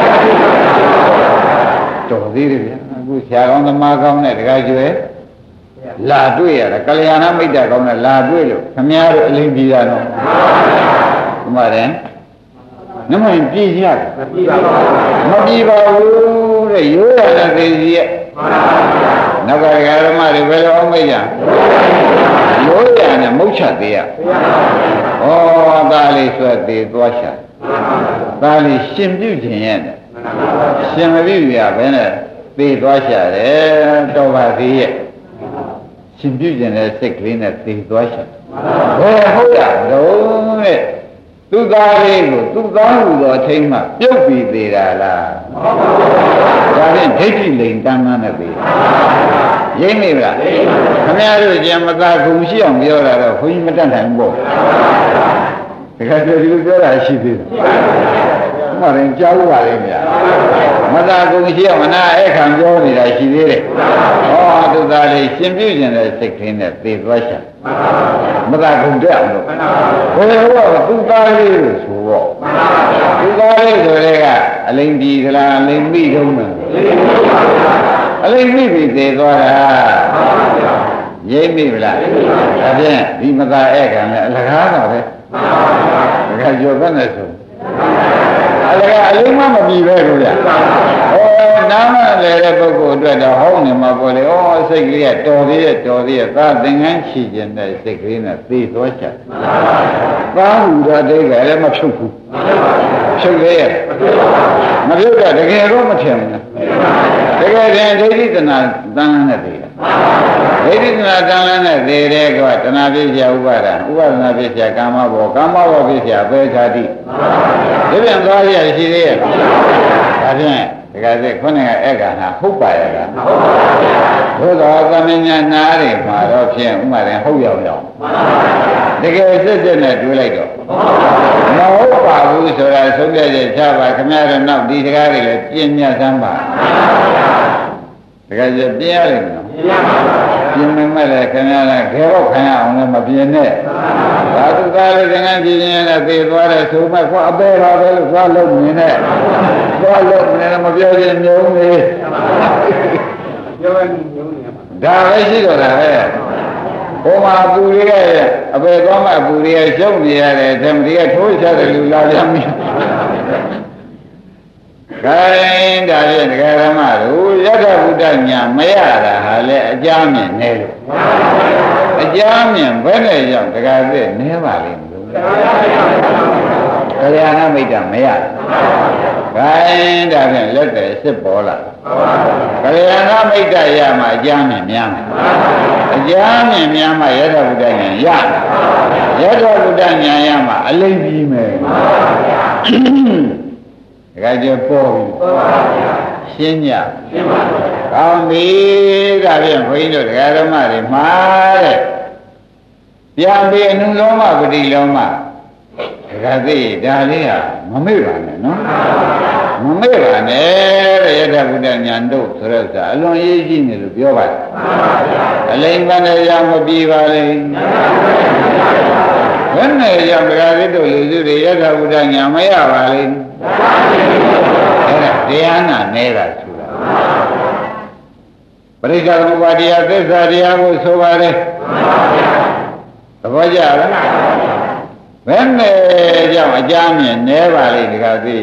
တော်သေးတယ်ဗျာအခုဆရာကောင်းသမားကောင်းနဲ့တခါကျွဲလာတွေ့ရတာကလျာဏမိတ်တာကောင်းနဲ့လာတွေ့လို့ခမည်းတော်အလင်းကြီးတာတော့မှန်တယ်နမရင်ပြည်ရတယ်မပြည်ပါဘူးတဲ့ရိုးရတဲ့သေစီရဲ့နောက်ကဓမ္မတွေဘယ်လိုအောင်မိတ်ကြရိုးရနဲ့မုတ်ချသေးရဩသားလေးဆွဲသေးသွားချသားလေးရှင်ပြုခြင်းရဲ့ရှင်မပြုရဘဲနဲ့သေသွားချတယ်တော်ပါသေးရဲ့ရှင်ပြုခြင်းတဲ့စိတ်ကလေးနဲ့သေသွားချဘယ်ဟုတ်ရတော့တဲ့သူသားလေးကိုသူသားဟုသောအချိန်မှပြုတ်ပြီးသေးတာလားဒါဖြင့်ဒိဋ္ဌိလိန်တန်းတန်းနဲ့သေးရိမ့်မိလားခင်ဗျားတို့ကျင်မသာဂုံရှိအောင်ပြောတာတော့ခွန်ကြီးမတတ်နိုင်ဘူးပေါ့တခါတည်းဒီလိုပြောတာရှိသေးတယ်မှန်တယ်ကြားလို့ပါလိမ့်ဗျာမသာဂုံရှိအောင်မနာအဲ့ခံပြောနေတာရှိသေးတယ်ဟောသူသားလေးရှင်ပြုခြင်းတဲ့စိတ်ကလေးနဲ့သေသွားချင်မသာဂုံတက်အောင်လို့ဘယ်ဟောသူသားလေးလို့ဆိုတော့သူသားလေးဆိုတဲ့ကအလိမ်ဒီကလားအလိမ်မိတုံးတယ်အလိမ်မိပြီးသေသွားတာရိပ်မိဗလားဒါဖြင့်ဒီမသာဧကန်နဲ့အလကားပါပဲဒါကကြောပဲနဲ့ဆိုအလကားအလိမ်မမပြီးပဲလို့ဗျာဟောနာမလည်းတဲ့ပုဂ္ဂိုလ်အတွက်တော့ဟောင်းနေမှာပေါ့လေဩစိတ်ကလေးကတော်သေးရဲ့တော်သေးရဲ့သာသင်္ကန်းချီခြင်းတဲ့စိတ်ကလေးနဲ့သေသွားချင်သာဟူတာတိတ်ကလည်းမဖြုတ်ဘူးဖြုတ်ရဲရဲ့မဖြုတ်တာတကယ်တော့မထင်ဘူးတကယ်တည်းဒိဋ္ဌိတဏတန်လန်းနဲ့သေတယ်ဒိဋ္ဌိတဏတန်လန်းနဲ့သေတဲ့ကတဏှာပြည့်စရာဥပါဒံဥပါဒနာပြည့်စရာကာမဘောကာမဘောပြည့်စရာပဲဇာတိဒီပြန်သွားရရှိသေးရဲ့ဒါဖြင့်တကယ်စစ်ခုနကဧကနာဟုတ်ပါရဲ့လားဟုတ်ပါဘူးသို့တော်သမဉ္ဇနာတွေမှာတော့ဖြင့်ဥမာရင်ဟုတ်ရောက်ရောက်တကယ်စစ်စစ်နဲ့တွေးလိုက်တော့မဟုတ်ပါဘူးဆိုတာဆုံးဖြတ်ချက်ချပါခင်ဗျားတို့နောက်ဒီတကားတွေလည်းပြင်းညတ်သမ်းပါတကယ်စစ်ပြင်းရလိမ့်မယ်ပြင်းမမဲ့လည်းခင်ဗျားလည်းခဲတော့ခံရအောင်လည်းမပြင်းနဲ့သာသုကားလေးသင်္ကန်းပြင်းရင်လည်းသေသွားတယ်ဆိုမှခွာအပေတော်ပဲလို့သွားလို့မြင်နဲ့သွားလို့မြင်လည်းမပြောရင်မြုံနေပြောရင်မြုံနေမှာဒါပဲရှိတော့တာပဲဘုံမှာပူရီရဲ့အပေသွားမှပူရီရဲ့ရှုပ်နေရတယ်ဓမ္မဒီကထိုးချတဲ့လူလာပြန်ပြီခိုင်းဒါဖြင့်ဒကာဓမ္မတို့ယထာဘုဒ္ဓညာမရတာဟာလေအကြမ်းမြင်နေလို့အကြမ်းမြင်ဘယ်နဲ့ကြောင့်ဒကာပြည့်နေပါလိမ့်မလို့ကလျာဏမိတ်တာမရဘူးခိုင်းဒါဖြင့်လက်တယ်စစ်ပေါ်လာကလျာဏမိတ်တာရမှအကြမ်းမြင်များမယ်အကြမ်းမြင်များမှယထာဘုဒ္ဓညာရယထာဘုဒ္ဓညာရမှအလိမ့်ပြီးမယ်တခါကျပေါ်ပြီရှင်းညရှင်းပါဘူးကောင်းပြီဒါဖြင့်ဘုန်းကြီးတို့တရားဓမ္မတွေမှာတဲ့ပြန်ပြီးအနုလောမပฏิလောမတခါသိဒါလေးဟာမမေ့ပါနဲ့နော်မမေ့ပါနဲ့တဲ့ယထာဘုဒ္ဓညာတို့ဆိုတော့çaအလွန်ရေးကြည့်နေလို့ပြောပါတယ်အလိမ်ပန်းတရားမပြီးပါလေဘယ်နဲ့ကြောင့်ဒကာသစ်တို့လူစုတွေယထာဘုဒ္ဓညာမရပါလေအဲ့ဒါတရားနာနေတာဆိုတာပရိစ္ဆေသမုပ္ပါတရားသစ္စာတရားကိုဆိုပါတယ်သဘောကျလားဘယ်နဲ့ကြောင့်အကြမ်းမြင်နဲပါလိမ့်ဒကာသိ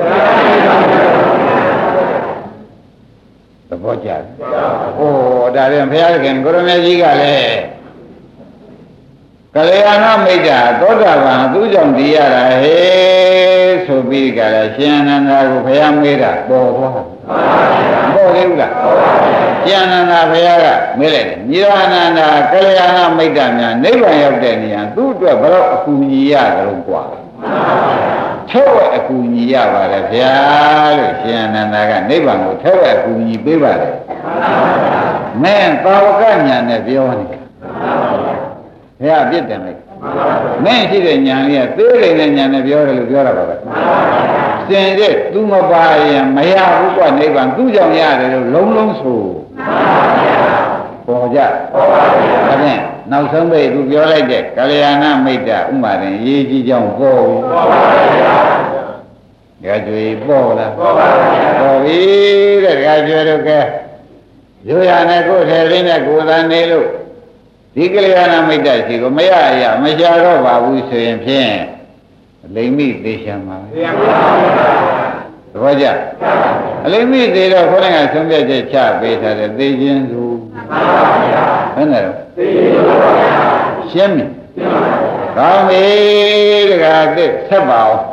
သဘောကျလားဩဒါရင်ဘုရားခင်ကိုရမေကြီးကလည်းကလျာဏမိတ်တာသောတာပန်သူကြောင့်တည်ရတာဟေးဆိုပြီးကြလားရှင်အနန္ဒာကိုဘုရားမေးတာပေါ်သွားပေါ်သေးဘူးလားရှင်အနန္ဒာဘုရားကမေးလိုက်တယ်ညီတော်အနန္ဒာကလျာဏမိတ်တာများနိဗ္ဗာန်ရောက်တဲ့နေရာသူ့အတွက်ဘယ်တော့အကူအညီရကြလို့กว่าထက်ဝက်အကူအညီရပါတယ်ဗျာလို့ရှင်အနန္ဒာကနိဗ္ဗာန်ကိုထက်ဝက်အကူအညီပေးပါတယ်မင်းပါဝကညာနဲ့ပြောနေတယ်ဘုရားပြစ်တယ်လိုက်မင်းရှိတဲ့ညာလေးကသေးတယ်နဲ့ညာနဲ့ပြောတယ်လို့ပြောတာပါပဲစင်တဲ့ तू မပါရင်မရဘူးကွနိဗ္ဗာန်သူ့ကြောင့်ရတယ်လို့လုံးလုံးဆိုပေါ်ကြပေါ်ပါဘူးဒါဖြင့်နောက်ဆုံးပဲ तू ပြောလိုက်တဲ့ကလျာဏမိတ်တာဥမာရင်ရေးကြီးကြောင်းပေါ်ပြီပေါ်ပါဘူးဒါကြွေပေါ်လားပေါ်ပါဘူးပေါ်ပြီတဲ့ဒါကြွေတော့ကဲရိုးရနဲ့ကိုယ်ထဲလေးနဲ့ကိုယ်သာနေလို့ဒီကလျာဏမိတ်တရှိကိုမရရမရှာတော့ပါဘူးဆိုရင်ဖြင့်လိမ္မိသေးချင်ပါပဲသိပါဘူးသဘောကျအလိမ္မိသေးတော့ခေါင်းကဆုံးဖြတ်ချက်ချပေးထားတယ်သိခြင်းသူဘယ်နဲ့သိရှင်းပြီကောင်းပြီတကားသိဆက်ပါအောင်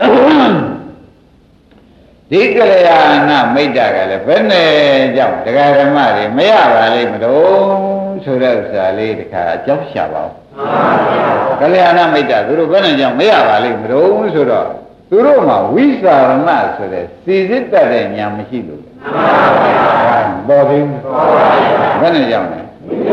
ဒီကလျာဏမိတ်တကလည်းဘယ်နဲ့ကြောင့်တရားဓမ္မတွေမရပါလိမ့်မလို့ဆိုတဲ့ဥစ္စာလေးတခါအကြောင်းရှာပါဦးကလျာဏမိတ်တသူတို့ဘယ်နဲ့ကြောင့်မရပါလိမ့်မလို့ဆိုတော့သူတို့မှာဝိသရဏဆိုတဲ့စီစစ်တတ်တဲ့ဉာဏ်မရှိလို့ပေါ်သေးဘူးဘယ်နဲ့ကြောင့်လဲ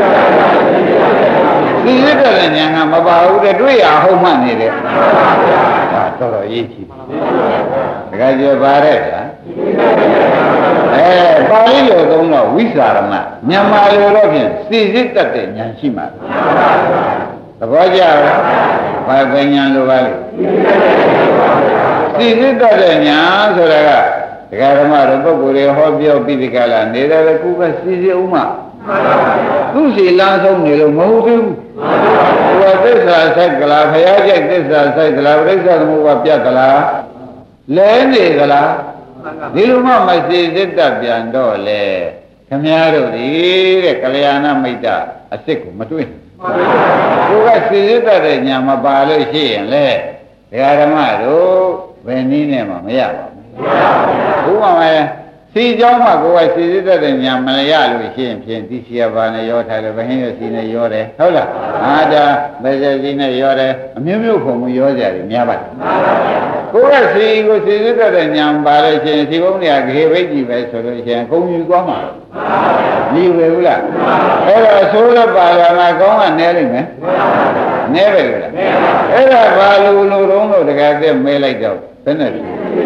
စီစစ်တတ်တဲ့ဉာဏ်ကမပါဘူးတဲ့တွေ့ရဟုတ်မှနေတယ်ဒါတော်တော်ရေးကြည့်တခါကျပါတဲ့ဗျာအဲပါဠိလိုသုံးတော့ဝိသရဏမြန်မာလိုတော့ဖြင့်စီစစ်တတ်တဲ့ဉာဏ်ရှိမှာသဘောကျလားဘာပဲဉာဏ်လိုပါလိစီစစ်တတ်တဲ့ဉာဏ်ဆိုတာကဒကာဓမ္မတို့ပုဂ္ဂိုလ်တွေဟောပြောပြီးဒီကလာနေတယ်လေခုပဲစီစစ်ဥမှာသူစီလမ်းဆုံးနေလို့မဟုတ်ဘူးဘုရားသစ္စာဆိုင်ကလားဘုရားကြိုက်သစ္စာဆိုင်ကလားပြိဿသမုပ္ပါပြတ်ကလားလဲနေကလားဒီလိုမှမစီစစ်တတ်ပြန်တော့လေခမည်းတော်ဒီတဲ့ကလျာဏမိတ်တအစ်စ်ကိုမတွေ့ဘူးကိုကစီစစ်တတ်တဲ့ညာမပါလို့ရှိရင်လေဒကာဓမ္မတို့ဘယ်နည်းနဲ့မှမရပါဘူးဘုရားမစီเจ้าမှာကိုယ်ကစီစစ်တတ်တဲ့ညာမရလို့ရှိရင်ဖြင့်ဒီစီရပါနဲ့ရောထားတယ်ဗဟင်းရစီနဲ့ရောတယ်ဟုတ်လားအာဒါဗဇက်စီနဲ့ရောတယ်အမျိုးမျိုးခုံမရောကြတယ်များပါတယ်ကိုယ်ကစီကိုစီစစ်တတ်တဲ့ညာပါလို့ရှိရင်စီဘုံတွေကဂေဘိတ်ကြီးပဲဆိုလို့ရှိရင်ခုံယူသွားမှာညီပဲဘူးလားအဲ့တော့ဆိုးတော့ပါလာမှာကောင်းကနဲလိမ့်မယ်နဲပဲလို့လားအဲ့ဒါဘာလို့လို့တော့လို့တကယ်တည်းမဲလိုက်တော့ဘယ်နဲ့ဩ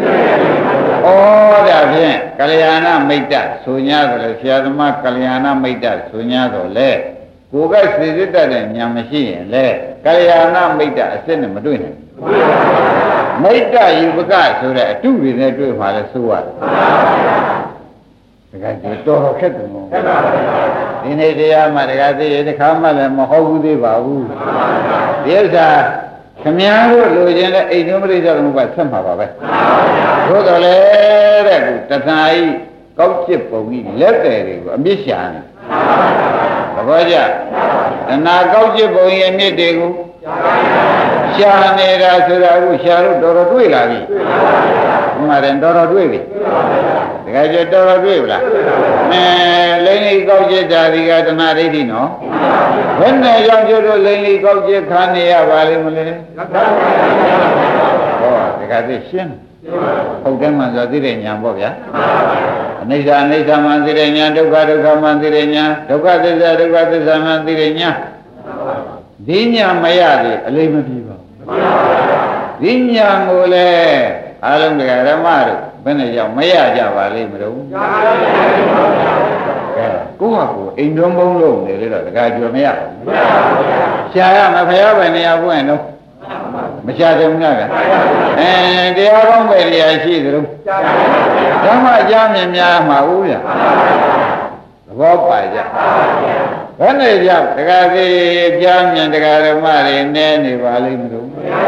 ဒါဖြင့်ကလျာဏမိတ်တဆို냐ဆိုလေဆရာသမားကလျာဏမိတ်တဆို냐ဆိုလေကိုယ်ကစိစစ်တတ်တဲ့ဉာဏ်မရှိရင်လေကလျာဏမိတ်တအစစ်နဲ့မတွေ့နိုင်ဘူးမိတ်တယူပကဆိုတဲ့အတုတွေနဲ့တွေ့မှလည်းဆိုရတယ်တကယ်တော်တော်ခက်တယ်မို့ဒီနေ့တရားမှတကယ်သိရင်တစ်ခါမှလည်းမဟုတ်ဘူးသေးပါဘူးဒီဥစ္စာခမည်းတော်လိုချင်တဲ့အိမ်တော်ပရိစ္ဆေသမုပ္ပါဆက်မှာပါပဲသို့တော်လေတဲ့ကူတဏှာဤကောက်ကျစ်ပုံကြီးလက်တယ်တွေကိုအမြင့်ရှာနေသဘောကျတဏှာကောက်ကျစ်ပုံကြီးအမြင့်တွေကိုရှာနေတာဆိုတာအခုရှာလို့တော်တော်တွေ့လာပြီမှန်တယ်တော်တော်တွေ့ပြီတကယ်ကျတော်တော်တွေ့ပြီလားအဲလိမ့်လိကောက်ကျစ်တာဒီကတဏှာဒိဋ္ဌိနော်ဘယ်နဲ့ကြောင့်ကျတော့လိမ့်လိကောက်ကျစ်ခါနေရပါလိမ့်မလဲဟောတကယ်သိရှင်းဟုတ်တယ်မှဆိုသိတဲ့ဉာဏ်ပေါ့ဗျာအနိစ္စအနိစ္စမှသိတဲ့ဉာဏ်ဒုက္ခဒုက္ခမှသိတဲ့ဉာဏ်ဒုက္ခသစ္စာဒုက္ခသစ္စာမှသိတဲ့ဉာဏ်ဒီဉာဏ်မရသေးအလေးမပြေပါဘူးဒီဉာဏ်ကိုလည်းအားလုံးတရားဓမ္မတို့ဘယ်နဲ့ကြောင့်မရကြပါလိမ့်မလို့ကဲကိုယ့်ဟာကိုယ်အိမ်တွန်းဘုံလုံးနေလေတော့တခါကျွမရဘူးရှာရမဖျားပဲနေရာပွင့်တော့မရှာတယ်မလားအဲတရားကောင်းပဲနေရာရှိသလိုဓမ္မအကြမြင်များမှာဦးဗျာသဘောပါကြဘယ်နဲ့ကြောင့်တခါသေးကြားမြင်တရားဓမ္မတွေနဲနေပါလိမ့်မလို့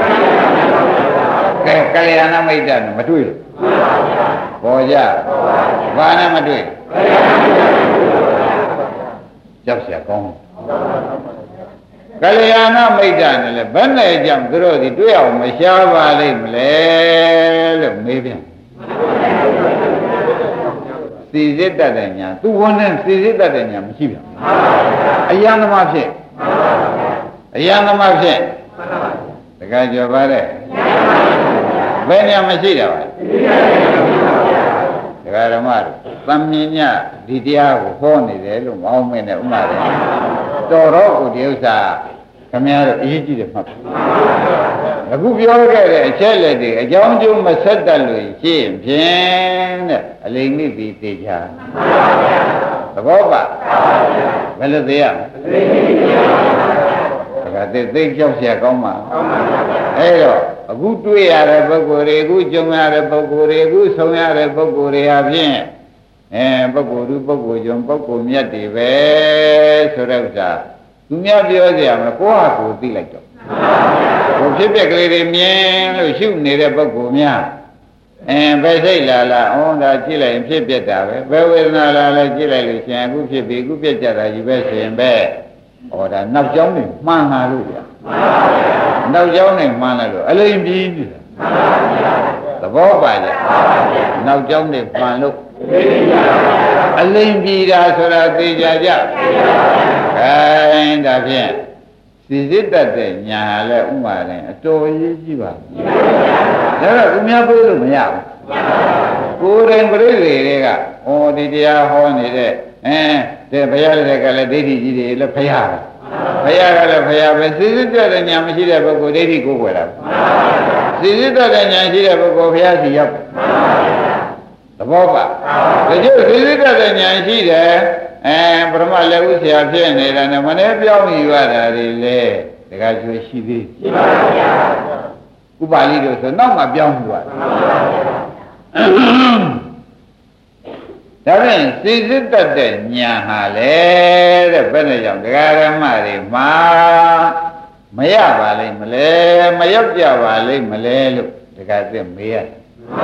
ကဲကလျာဏမိတ်တမတွေ့လို့ပေါ်ကြဘာနဲ့မတွေ့ကြောက်เสียကောင်းကလျာဏမိတ်တနဲ့လည်းဘယ်နဲ့ကြောင့်သူတို့ဒီတွေ့အောင်မရှားပါလိမ့်မလဲလို့မေးပြန်စီစစ်တတ်တဲ့ညာသူဝန်နဲ့စီစစ်တတ်တဲ့ညာမရှိပြန်အယံသမားဖြစ်အယံသမားဖြစ်တခါကြော်ပါတဲ့ဘယ်ညာမရှိတာပါဒကာဓမ္မတို့သမ္မြင်ညဒီတရားကိုဟောနေတယ်လို့မအောင်မင်းနဲ့ဥမာတယ်တော်တော့ကိုဒီဥစ္စာခင်ဗျားတို့အရေးကြီးတယ်မှတ်ပါအခုပြောခဲ့တဲ့အချက်လက်တွေအကြောင်းကျိုးမဆက်တတ်လို့ရှင်းဖြင့်တဲ့အလိမ့်မိပြီးသိချာသဘောပါဘယ်လိုသိရမလဲဒါကသိသိကြောက်เสียကောင်းပါအဲ့တော့အခုတွေ့ရတဲ့ပုဂ္ဂိုလ်တွေအခုကြုံရတဲ့ပုဂ္ဂိုလ်တွေအခုဆုံရတဲ့ပုဂ္ဂိုလ်တွေဟာဖြင့်အဲပုဂ္ဂိုလ်သူပုဂ္ဂိုလ်ကြုံပုဂ္ဂိုလ်မြတ်တွေပဲဆိုတဲ့ဥစ္စာသူများပြောကြရမယ်ကိုယ့်ဟာကိုယ်သိလိုက်တော့ကိုဖြစ်ပြက်ကလေးတွေမြင်လို့ရှုနေတဲ့ပုဂ္ဂိုလ်များအဲဘယ်စိတ်လာလာအော်ဒါကြည့်လိုက်ရင်ဖြစ်ပြက်တာပဲဘယ်ဝေဒနာလာလဲကြည့်လိုက်လို့ရှင်အခုဖြစ်ပြီအခုပြက်ကြတာကြီးပဲဆိုရင်ပဲဩဒါနောက်ကြောင်းနေမှန်လာလို့ဗျာနောက်ကြောင်းနေမှန်လာလို့အလိမ်ပြီးနေတာသဘောပါကြနောက်ကြောင်းနေမှန်လို့အလိမ်ပြီးတာဆိုတာသိကြကြအဲဒါဖြင့်စီစစ်တတ်တဲ့ညာလဲဥမာတယ်အတော်ရေးကြည့်ပါဒါတော့သူများပြေးလို့မရဘူးကိုယ်တိုင်ပြိတွေတွေကဩဒီတရားဟောနေတဲ့အဲတဲ့ဘုရားတွေကလည်းဒိဋ္ဌိကြီးတွေလည်းဘုရားပဲဘုရားကလည်းဘုရားပဲစီစစ်တတ်တဲ့ညာမရှိတဲ့ပုဂ္ဂိုလ်ဒိဋ္ဌိကိုယ်ွယ်တာစီစစ်တတ်တဲ့ညာရှိတဲ့ပုဂ္ဂိုလ်ဘုရားစီရောက်သဘောပါဒါကြောင့်စီစစ်တတ်တဲ့ညာရှိတယ်အဲပရမလက်ဥဆရာဖြစ်နေတာနဲ့မနေ့ပြောင်းယူရတာတွေလေတခါကျွေးရှိသေးရှိပါဗျာဥပါလိတို့ဆိုနောက်မှပြောင်းယူရတယ်ဒါဖြင့်စိစစ်တတ်တဲ့ညာဟာလေတဲ့ဘယ်နဲ့ကြောင့်ဒကာရမတွေမှာမရပါလိမ့်မလဲမရောက်ကြပါလိမ့်မလဲလို့ဒကာသစ်မေးရတယ်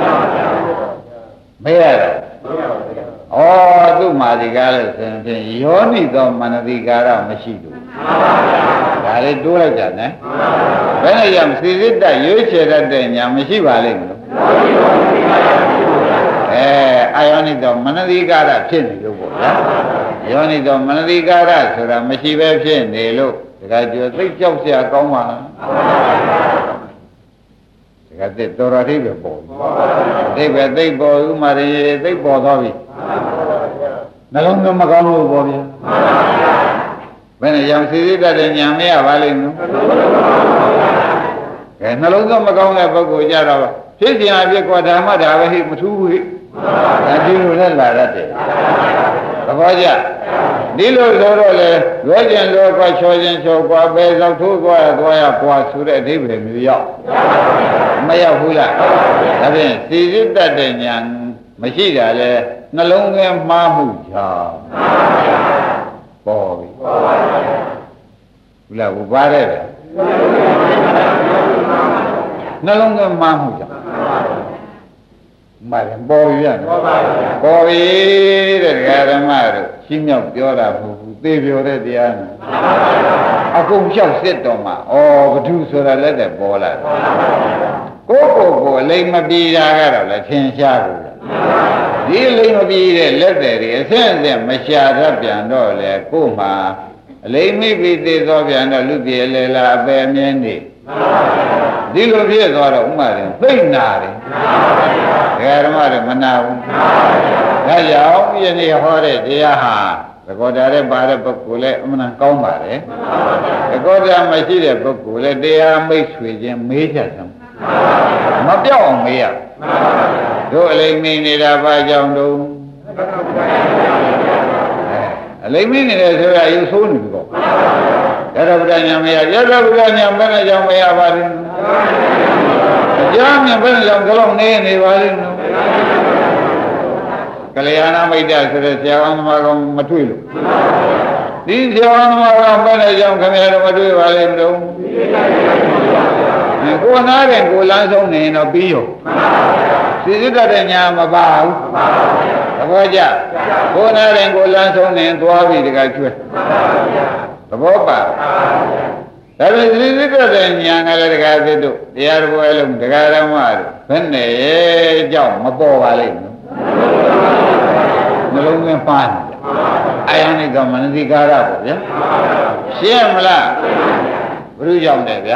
မေးရတယ်ဩသူ့မာဒီကားလို့ဆိုရင်ဖြင့်ယောနိသောမနတိကာရမရှိဘူးဒါလေးတိုးလိုက်ကြနဲ့ဘယ်နဲ့ကြောင့်စိစစ်တတ်ရွေးချယ်တတ်တဲ့ညာမရှိပါလိမ့်မလို့အဲအာယောနိသောမနတိကာရဖြစ်နေလို့ပေါ့ဗျာယောနိသောမနတိကာရဆိုတာမရှိပဲဖြစ်နေလို့တခါကျော်သိကြောက်เสียကောင်းပါလားတခါသိတော်တော်ထိပဲပေါ်သိပဲသိပေါ်ဥမာရေသိပေါ်သွားပြီနှလုံးသွင်းမကောင်းလို့ပေါ့ဗျာဘယ်နဲ့ရောင်စီစီတတ်တဲ့ညာမရပါလိမ့်မယ်ကဲနှလုံးသွင်းမကောင်းတဲ့ပုဂ္ဂိုလ်ကြတော့ဖြစ်စီအဖြစ်ကွာဓမ္မဒါပဲဟိမထူးဘူးဟိဒါဒီလိုနဲ့လာရတယ်သဘောကျဒီလိုဆိုတော့လေလွဲကျင်လွဲကွာချောခြင်းချောကွာပဲသောက်ထိုးသွားရသွားရကွာဆိုတဲ့အဓိပ္ပာယ်မျိုးရောက်မရောက်ဘူးလားဒါဖြင့်စီစစ်တတ်တဲ့ညာမရှိတာလေနှလုံးသွင်းမှားမှုကြောင့်ပေါ်ပြီဘူးလားဘုရားတဲ့နှလုံးသွင်းမှားမှုကြောင့်မှန်ပေါ်ပြီရတယ်ပေါ်ပြီတဲ့ဓမ္မတို့ရှင်းမြောက်ပြောတာမဟုတ်ဘူးသေပြောတဲ့တရားနဲ့အကုန်ဖြောက်စစ်တော်မှာဩဘဒုဆိုတာလက်တဲ့ပေါ်လာတယ်ကိုကိုကိုအလိမ်မပြေတာကတော့လည်းထင်ရှားဘူးဒီအလိမ်မပြေတဲ့လက်တဲ့တွေအဆင့်အဆင့်မရှာတတ်ပြန်တော့လေကို့မှာအလိမ်မိပြီးသေသောပြန်တော့လူပြေလေလာအပယ်မြင်းနေဒီလိုဖြစ်သွားတော့ဥမာတယ်သိမ့်နာတယ်ဓမ္မတွေမနာဘူးဒါကြောင့်ယနေ့ဟောတဲ့တရားဟာသကောတာတဲ့ပါတဲ့ပုဂ္ဂိုလ်လည်းအမှန်ကောင်းပါတယ်သကောတာမရှိတဲ့ပုဂ္ဂိုလ်လည်းတရားမိတ်ဆွေချင်းမေးကြတယ်မပြောက်အောင်မေးရတို့အလိမ့်မင်းနေတာဘာကြောင့်တော့အလိမ့်မင်းနေတယ်ဆိုတာယူဆိုးနေပြီပေါ့ရတ္တဗုဒ္ဓညာမရရတ္တဗုဒ္ဓညာဘယ်နဲ့ကြောင့်မရပါလဲအကြောင်းမြန်ဘယ်နဲ့ကြောင့်ကြောက်နေနေပါလိမ့်မလို့ကလျာဏမိတ်တဆိုတဲ့ဆရာဝန်သမားကောင်မတွေ့လို့ဒီဆရာဝန်သမားကောင်ဘယ်နဲ့ကြောင့်ခင်ဗျားတို့မတွေ့ပါလိမ့်မလို့ကိုယ်နာတယ်ကိုလမ်းဆုံးနေတော့ပြီးရောစိစိတတ်တဲ့ညာမပါဘူးသဘောကျကိုယ်နာတယ်ကိုလမ်းဆုံးနေသွားပြီတကကျွဲသဘောပါဒါပေမဲ့စိစိတတ်တဲ့ညာကလည်းတကသစ်တို့တရားတော်အလုံးတကဓမ္မတို့ဘယ်နဲ့ကြောင့်မပေါ်ပါလိမ့်မလို့နှလုံးသွင်းပါနေအာယနိကမနတိကာရပေါ့ဗျာရှင်းမလားဘုရားကြောင့်တယ်ဗျာ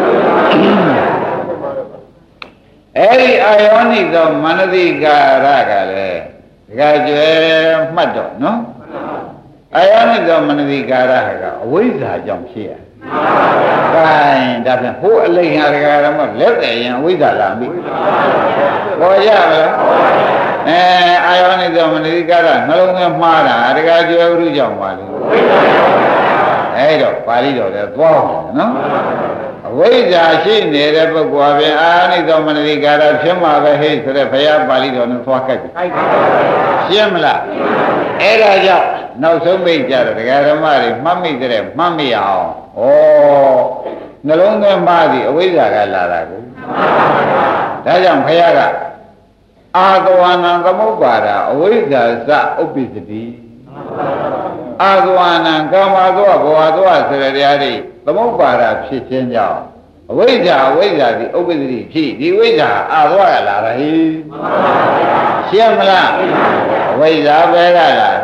အဲ့ဒီအာယောနိသောမနတိကာရကလည်းတကယ်ကျွဲမှတ်တော့နော်အာယောနိသောမနတိကာရကအဝိဇ္ဇာကြောင့်ဖြစ်ရ။ဒါရင်ဒါဖြင့်ဟိုအလိမ်ဟာတကယ်တော့လက်တယ်ရင်အဝိဇ္ဇာလာပြီ။ပေါ်ရမလား။အဲအာယောနိသောမနတိကာရနှလုံးသွင်းမှားတာတကယ်ကျွဲဘုရားကြောင့်ပါလေ။အဲ့တော့ပါဠိတော်လည်းသွားအောင်နော်အဝိဇ္ဇာရှိနေတဲ့ပုဂ္ဂိုလ်အပြင်အာနိသောမနတိကာရဖြစ်မှာပဲဟဲ့ဆိုတဲ့ဘုရားပါဠိတော်နဲ့သွားကြိုက်ပြီရှင်းမလားအဲ့ဒါကြောင့်နောက်ဆုံးမိတ်ကြတော့ဒကာဓမ္မတွေမှတ်မိတဲ့မှတ်မိအောင်ဩနှလုံးသွင်းပါသည်အဝိဇ္ဇာကလာတာကိုဒါကြောင့်ဘုရားကအာသဝနံသမုပ္ပါဒအဝိဇ္ဇာစဥပ္ပစ္စတိအာသဝနံကာမသောဘောသောဆိုတဲ့တရားတွေသမုပ္ပါဒဖြစ်ခြင်းကြောင့်အဝိဇ္ဇာအဝိဇ္ဇာဒီဥပ္ပစ္စတိဖြစ်ဒီဝိဇ္ဇာအာသဝကလာတာဟိရှင်းမလားအဝိဇ္ဇာပဲကလာဒါ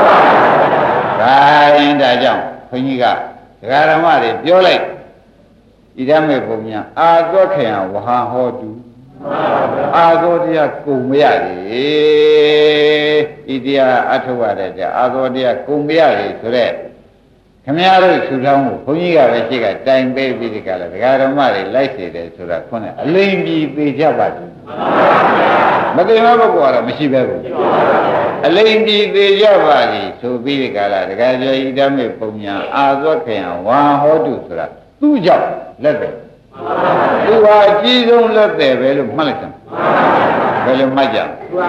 ရင်ဒါကြောင့်ခွန်ကြီးကဒကာဓမ္မတွေပြောလိုက်ဣဒမေပုံညာအာသောခေယဝဟဟောတုအာသောတရားကုံမရတယ်ဤတရားအထုရတဲ့ကြအာသောတရားကုံမရတယ်ဆိုတော့ခမည်းတော်ဆူထောင်းကိုဘုန်းကြီးကပဲရှိကတိုင်ပေးပြီးဒီကလာဒကာဓမ္မတွေလိုက်စေတယ်ဆိုတာခွန်းနဲ့အလိမ်ကြီးပေကြပါဘူးမသိမပုဂ္ဂိုလ်ကတော့မရှိပဲဘူးအလိမ်ကြီးပေကြပါလိဆိုပြီးဒီကလာဒကာကျော်ဣဒမေပုံညာအာသောခေယဝါဟောတုဆိုတာသူ့ကြောင့်လက်တယ်သူဟာအကြီးဆုံးလက်တယ်ပဲလို့မှတ်လိုက်တယ်ဘယ်လိုမှတ်ကြ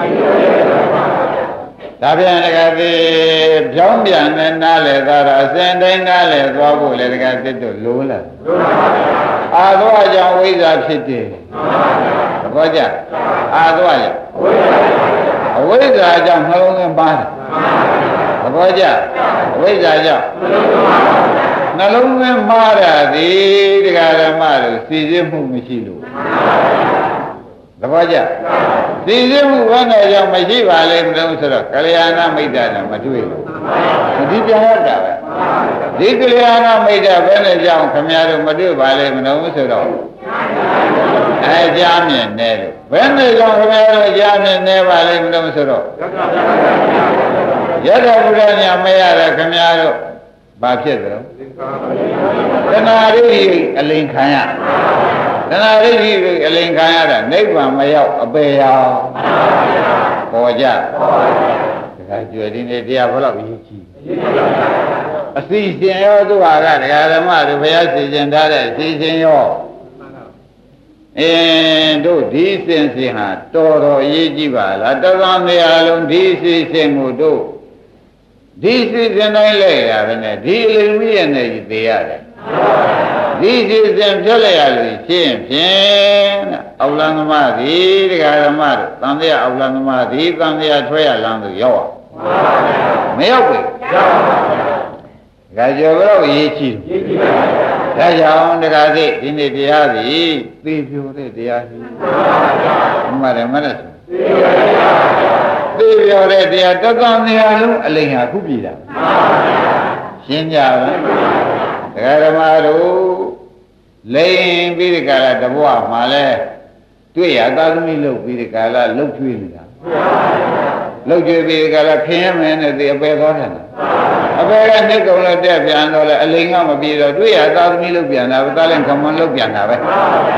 ဒါပြန်တကယ်သိဖြောင်းပြန်နဲ့နားလေသွားတော့အစဉ်တိုင်းနားလေသွားဖို့လေတကယ်သိတော့လိုးလာလိုးပါပါအာသောကြောင့်ဝိဇ္ဇာဖြစ်တယ်သဘောကျအာသောကြောင့်အဝိဇ္ဇာကြောင့်နှလုံးသွင်းပါတယ်သဘောကျအဝိဇ္ဇာကြောင့်နှလုံးသွင်းမှားတာဒီဒကာဓမ္မတို့စီစစ်မှုမရှိလို့သဘောကျသိသိမှုဘယ်နဲ့ကြောင့်မရှိပါလိမ့်မလို့ဆိုတော့ကလျာဏမိတ်တာနဲ့မတွေ့ဘူးဒီပြန်ရတာပဲဒီကလျာဏမိတ်တာဘယ်နဲ့ကြောင့်ခမည်းတော်မတွေ့ပါလိမ့်မလို့ဆိုတော့အဲကြားမြင်နေလို့ဘယ်နဲ့ကြောင့်ခမည်းတော်ကြားမြင်နေပါလိမ့်မလို့ဆိုတော့ရတ္တဗုဒ္ဓညာမရတဲ့ခမည်းတော်ဘာဖြစ်သလဲတဏှာရိအလိန်ခံရတဏှာရိအလိန်ခံရတာနိဗ္ဗာန်မရောက်အပေရောက်ပေါ်ကြဒါကြွယ်ဒီနေ့တရားဘယ်လောက်ရေးကြည့်အစီရှင်ရောသူဟာကဒကာဓမ္မတို့ဘုရားစီစဉ်ထားတဲ့အစီရှင်ရောအင်းတို့ဒီစင်စင်ဟာတော်တော်အရေးကြီးပါလားတော်တော်နေရာလုံးဒီစီစဉ်ကိုတို့ဒီစီစဉ်တိုင်းလဲရပဲနဲ့ဒီအလိမ်ကြီးရဲ့နဲ့ကြီးသိရတယ်ဒီစီစဉ်ဖြစ်လိုက်ရလို့ရှင်းဖြင့်အောက်လန်းသမားဒီတရားဓမ္မတို့သံဃာအောက်လန်းသမားဒီသံဃာထွဲရလမ်းသို့ရောက်မရောက်ဘူးဒါကြောင့်ဘယ်တော့ရေးချီဒါကြောင့်တရားသိဒီနေ့တရားစီသိပြိုတဲ့တရားစီမှန်တယ်မလားသိပြောတဲ့တရားတသံတရားလုံးအလိမ်ဟာခုပြည်တာရှင်းကြပါတရားဓမ္မတို့လိမ်ပြီးဒီကလာတဘွားမှာလဲတွေ့ရသာသမီလုပ်ပြီးဒီကလာလှုပ်ကျွေးနေတာလှုပ်ကျွေးပြီးဒီကလာခင်းရမယ်နဲ့ဒီအပေသွားတယ်အပေကနှစ်ကုံလို့တက်ပြန်တော့လဲအလိမ်ကမပြေတော့တွေ့ရသာသမီလုပ်ပြန်တာပဲသားလည်းခမွန်လုပ်ပြန်တာပဲ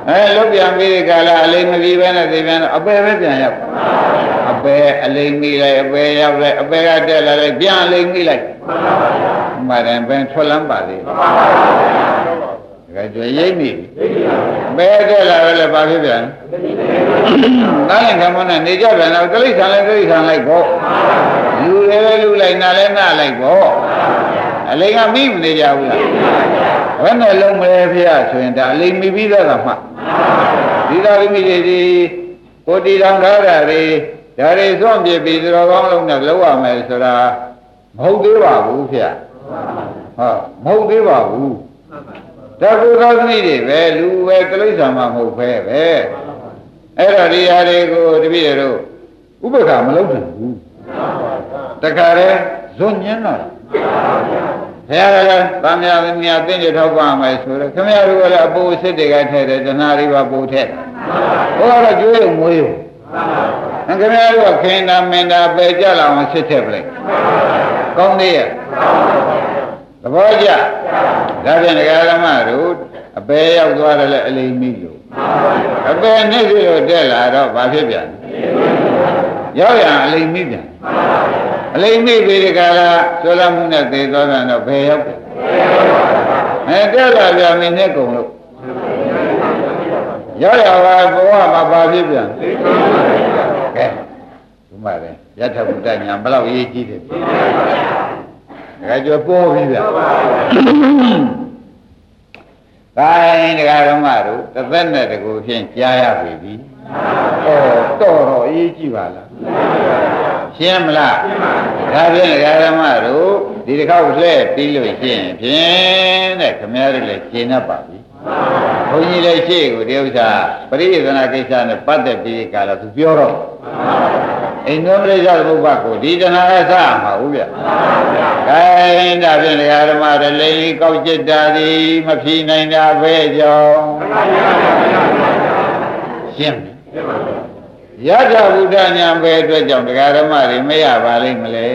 အဲလုတ်ပြန်ပြီးဒီကလာအလိမ်မပြီးပဲနဲ့သိပြန်တော့အပယ်ပဲပြန်ရောက်အပယ်အလိမ်မိလိုက်အပယ်ရောက်လိုက်အပယ်ကတက်လာလိုက်ပြန်အလိမ်မိလိုက်မှန်တယ်ဘယ်ထွက်လမ်းပါသေးဒါကြွေရိပ်မိဘယ်တက်လာလဲဘာဖြစ်ပြန်နားရင်ကမ္မနဲ့နေကြပြန်တော့တိရစ္ဆာန်လည်းတိရစ္ဆာန်လိုက်ပေါ့လူလည်းလူလိုက်နာလည်းနာလိုက်ပေါ့အလိမ်ကမိမနေကြဘူးလားဘယ်နဲ့လုံးမလဲဖေရဆိုရင်ဒါအလိမ်မိပြီးသားကမှဒီသာရိမိတွေဒီကိုတီတောင်ထားတာတွေဒါတွေစွန့်ပြပြီးတော်ကောင်းလုံးနဲ့လောက်ရမယ်ဆိုတာမဟုတ်သေးပါဘူးဖေဟုတ်မဟုတ်သေးပါဘူးဒါကုသောသမီးတွေပဲလူပဲတိရစ္ဆာန်မှမဟုတ်ပဲပဲအဲ့တော့ဒီဟာတွေကိုတပည့်တို့ဥပ္ပခါမလုပ်နိုင်ဘူးတခါတည်းဇွန်ညင်းတော့ဘုရားကလည်းသံဃာသမီးအသိဉာဏ်ထောက်ပါမယ်ဆိုတော့ခင်ဗျားတို့ကလည်းအပိုးစစ်တွေကထဲတယ်တဏှာတွေပါပို့ထဲတယ်ဟောတော့ကျွေးရုံမွေးရုံခင်ဗျားတို့ကခင်တာမင်တာပယ်ကြလာအောင်စစ်ထည့်ပလိုက်ကောင်းသေးရဲ့သဘောကျဒါဖြင့်ဒကာဓမ္မတို့အပယ်ရောက်သွားတယ်လေအလိမ်မိလို့အပယ်နဲ့ပြီးတော့တက်လာတော့ဘာဖြစ်ပြန်ရောက်ရအလိမ်မိပြန်အလိမ်မိပြီးဒီကလာဆွလမှုနဲ့သေသွားပြန်တော့ဘယ်ရောက်ပြန်အဲတက်လာပြန်မင်းနဲ့ကုန်လို့ရောက်ရပါဘဝမှာဘာဖြစ်ပြန်ကဲဒီမှာလေယထာဘုဒ္ဓညာဘယ်လောက်ရေးကြည့်တယ်ဒါကြပေါ်ပြီဗျာတိုင်းတရားဓမ္မတို့တစ်သက်နဲ့တကူဖြင့်ကြားရပြီပြီဩတော်တော်အရေးကြီးပါလားရှင်းမလားဒါဖြင့်တရားဓမ္မတို့ဒီတစ်ခေါက်လှည့်ပြီးလို့ရှင်းဖြင့်တဲ့ခမည်းတော်လည်းရှင်းတတ်ပါပြီဘုန်းကြီးလည်းရှေ့ကိုဒီဥစ္စာပရိသေနာကိစ္စနဲ့ပတ်သက်ပြီးကြတော့သူပြောတော့အိန္ဒိယပရိစ္ဆေသမုပ္ပါကိုဒီတဏှာကစားမှာဟုတ်ဗျာခိုင်းဒါဖြင့်တရားဓမ္မတွေလိမ်ကောက်จิตတာဒီမဖြေနိုင်တာပဲကြောင့်ရှင်းယထာဘုဒ္ဓညာပဲအတွက်ကြောင့်တရားဓမ္မတွေမရပါလိမ့်မလဲ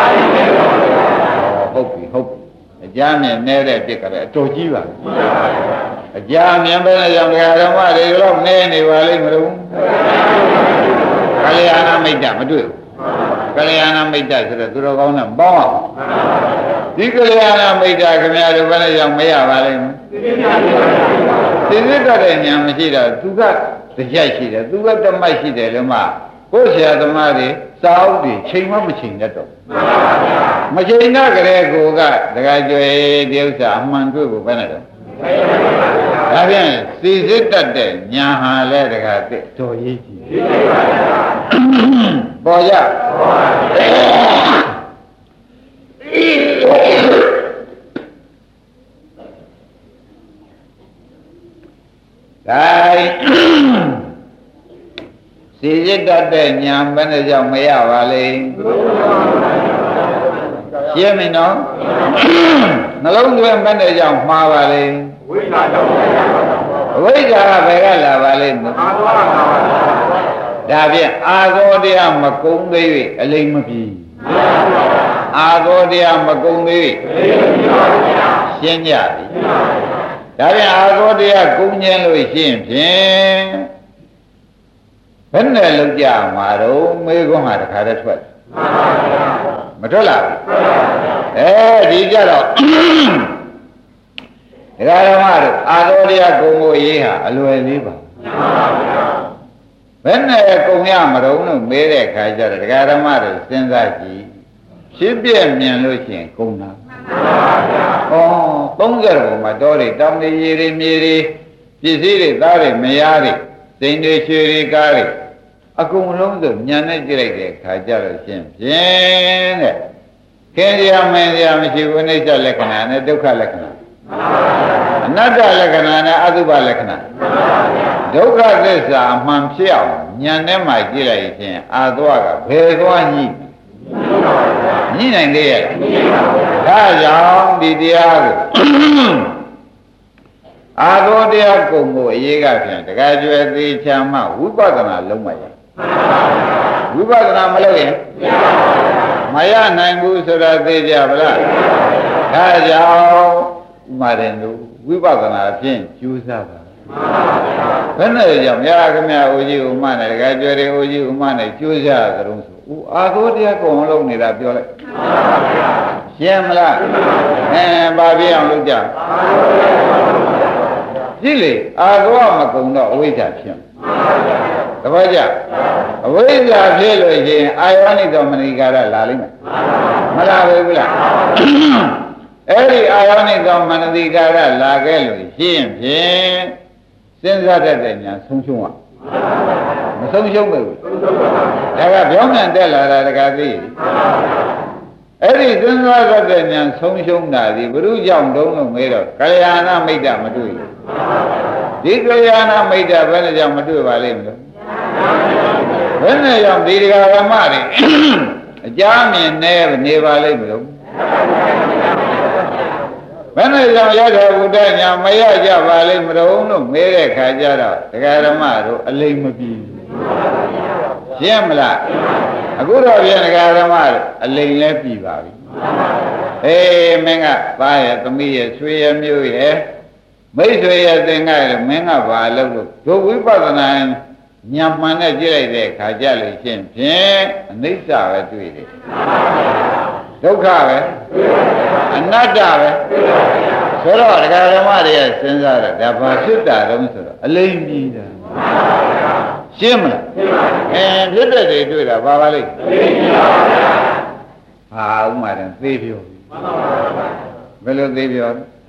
ဟုတ်ပြီဟုတ်ပြီအကြမ်းမြင်နေတဲ့ပြစ်ကလည်းအတော်ကြီးပါအကြမ်းမြင်ပဲကြောင့်တရားဓမ္မတွေတော့နေနေပါလိမ့်မလို့ကလျာဏမိတ်တမတွေ့ဘူးကလျာဏမိတ်တဆိုတော့သူတော်ကောင်းနဲ့ပေါင်းအောင်ဒီကလျာဏမိတ်တခင်ဗျားတို့ဘယ်နဲ့ကြောင့်မရပါလိမ့်မလဲသိသိတတ်တဲ့ဉာဏ်မရှိတော့သူကတရားရှိတယ်သူကတမိုက်ရှိတယ်လို့မှကိုယ်ဆရာသမားတွေစာအုပ်တွေချိန်မမချိန်တတ်တော့မချိန်တတ်ကြတဲ့ကိုကတခါကျွေဒီဥစ္စာအမှန်တွေ့ဖို့ဘယ်နဲ့တော့ဒါဖြင့်သိစိတ်တတ်တဲ့ဉာဏ်ဟာလည်းတခါသိတော်ရေးကြည့်ပေါ်ကြဒါသိစိတ်တတ်တဲ့ဉာဏ်ဘယ်နဲ့ကြောင့်မရပါလိမ့်ရှင်းပြီနော်နှလုံးသွင်းဘယ်နဲ့ကြောင့်မှားပါလိမ့်ဝိဇ္ဇာကြောင့်အဝိဇ္ဇာကဘယ်ကလာပါလိမ့်အာသောကလာပါဒါဖြင့်အာသောတရားမကုံသေး၍အလိမ္မပြီအာသောတရားမကုံသေး၍ရှင်းကြပြီဒါဖြင့်အာသောတရားကုံခြင်းလို့ရှင်းဖြင့်ဘယ်နဲ့လောက်ကြမှာတော့မေခွန်းဟာတခါတည်းထွက်မထွက်လာဘူးအဲဒီကြတော့ဒကာဓမ္မတို့အာသောတရားကုံကိုရေးဟာအလွယ်လေးပါဘယ်နဲ့ကုံရမတုံးလို့မေးတဲ့ခါကျတော့ဒကာဓမ္မတို့စဉ်းစားကြည့်ဖြစ်ပြမြင်လို့ရှိရင်ကုံတာဩသုံးကြတော့မှာတော်တွေတောင်းတွေရေတွေမြေတွေပစ္စည်းတွေသားတွေမယားတွေစိန်တွေရွှေတွေကားတွေအကုန်လုံးဆိုညံနဲ့ကြည့်လိုက်တဲ့ခါကျတော့ရှင်းဖြင့်တဲ့ခင်ဗျာမင်းဗျာမရှိဘူးအိဋ္ဌလက္ခဏာနဲ့ဒုက္ခလက္ခဏာအနတ္တလက္ခဏာနဲ့အတုပလက္ခဏာဒုက္ခသစ္စာအမှန်ဖြစ်အောင်ဉာဏ်နဲ့မှကြည့်လိုက်ရင်အာသွားကဘယ်သွားညှိညှိနိုင်သေးရဲ့ဒါကြောင့်ဒီတရားကိုအာသောတရားကုံကိုအရေးကဖြင့်တခါကျွယ်သေးချာမှဝိပဿနာလုံးမရဝိပဿနာမလုပ်ရင်မရနိုင်ဘူးဆိုတာသိကြဗလားဒါကြောင့်ဥမာရင်တို့ဝိပဿနာဖြင့်ကျူးစားပါဘယ်နဲ့ကြောင့်ဘုရားခင်ဗျာအိုကြီးဥမနဲ့တကယ်ကြွယ်တယ်အိုကြီးဥမနဲ့ကျိုးစားကြတော့ဆိုဦးအာသောတရားကုံလုံးနေတာပြောလိုက်ရှင်းမလားအဲဘာပြအောင်လုပ်ကြကြည့်လေအာသောမကုံတော့အဝိဇ္ဇာဖြစ်တပည့်ကြအဝိဇ္ဇာဖြစ်လို့ရှိရင်အာယောနိသောမဏိကာရလာလိမ့်မယ်မလာဘူးလားအဲ့ဒီအာယောနိသောမဏိကာရလာခဲ့လို့ရှိရင်ဖြင့်စဉ်းစားတတ်တဲ့ညာဆုံးရှုံးရမဆုံးရှုံးဘူးဒါကပြောင်းပြန်တက်လာတာတကားသိအဲ့ဒီစဉ်းစားတတ်တဲ့ညာဆုံးရှုံးတာဒီဘုရုကြောင့်တုံးလို့မေးတော့ကာယနာမိတ်တမတွေ့ဘူးဒီကာယနာမိတ်တဘယ်နဲ့ကြောင့်မတွေ့ပါလိမ့်မလို့ဘယ်နဲ့ကြောင့်ဒီဒကာရမတွေအကြမ်းမြင်နေနေပါလိမ့်မလို့ဘယ်နဲ့ကြောင့်ရတဲ့ဘုဒ္ဓညာမရကြပါလိမ့်မလို့လို့မေးတဲ့ခါကျတော့ဒကာရမတို့အလိမ့်မပြီးရှင်းမလားအခုတော့ပြန်ဒကာရမတို့အလိမ့်လဲပြီးပါပြီအေးမင်းကသားရဲ့သမီးရဲ့ဆွေရဲ့မျိုးရဲ့မိတ်ဆွေရဲ့သင်္ကရဲ့မင်းကဘာလုပ်လို့ဒုဝိပဿနာညာမှန်နဲ့ကြည့်လိုက်တဲ့ခါကြလို့ရှင်းဖြင့်အနိစ္စပဲတွေ့တယ်ဒုက္ခပဲအနတ္တပဲဆိုတော့ဒကာဓမ္မတွေစဉ်းစားတယ်ဒါဘာဖြစ်တာတုံးဆိုတော့အလိမ့်ကြီးတာရှင်းမလားအဲဖြစ်တဲ့တွေတွေ့တာဘာပါလိမ့်အလိမ့်ကြီးပါဗျာဟာဥမာတယ်သေပြောဘယ်လိုသေပြော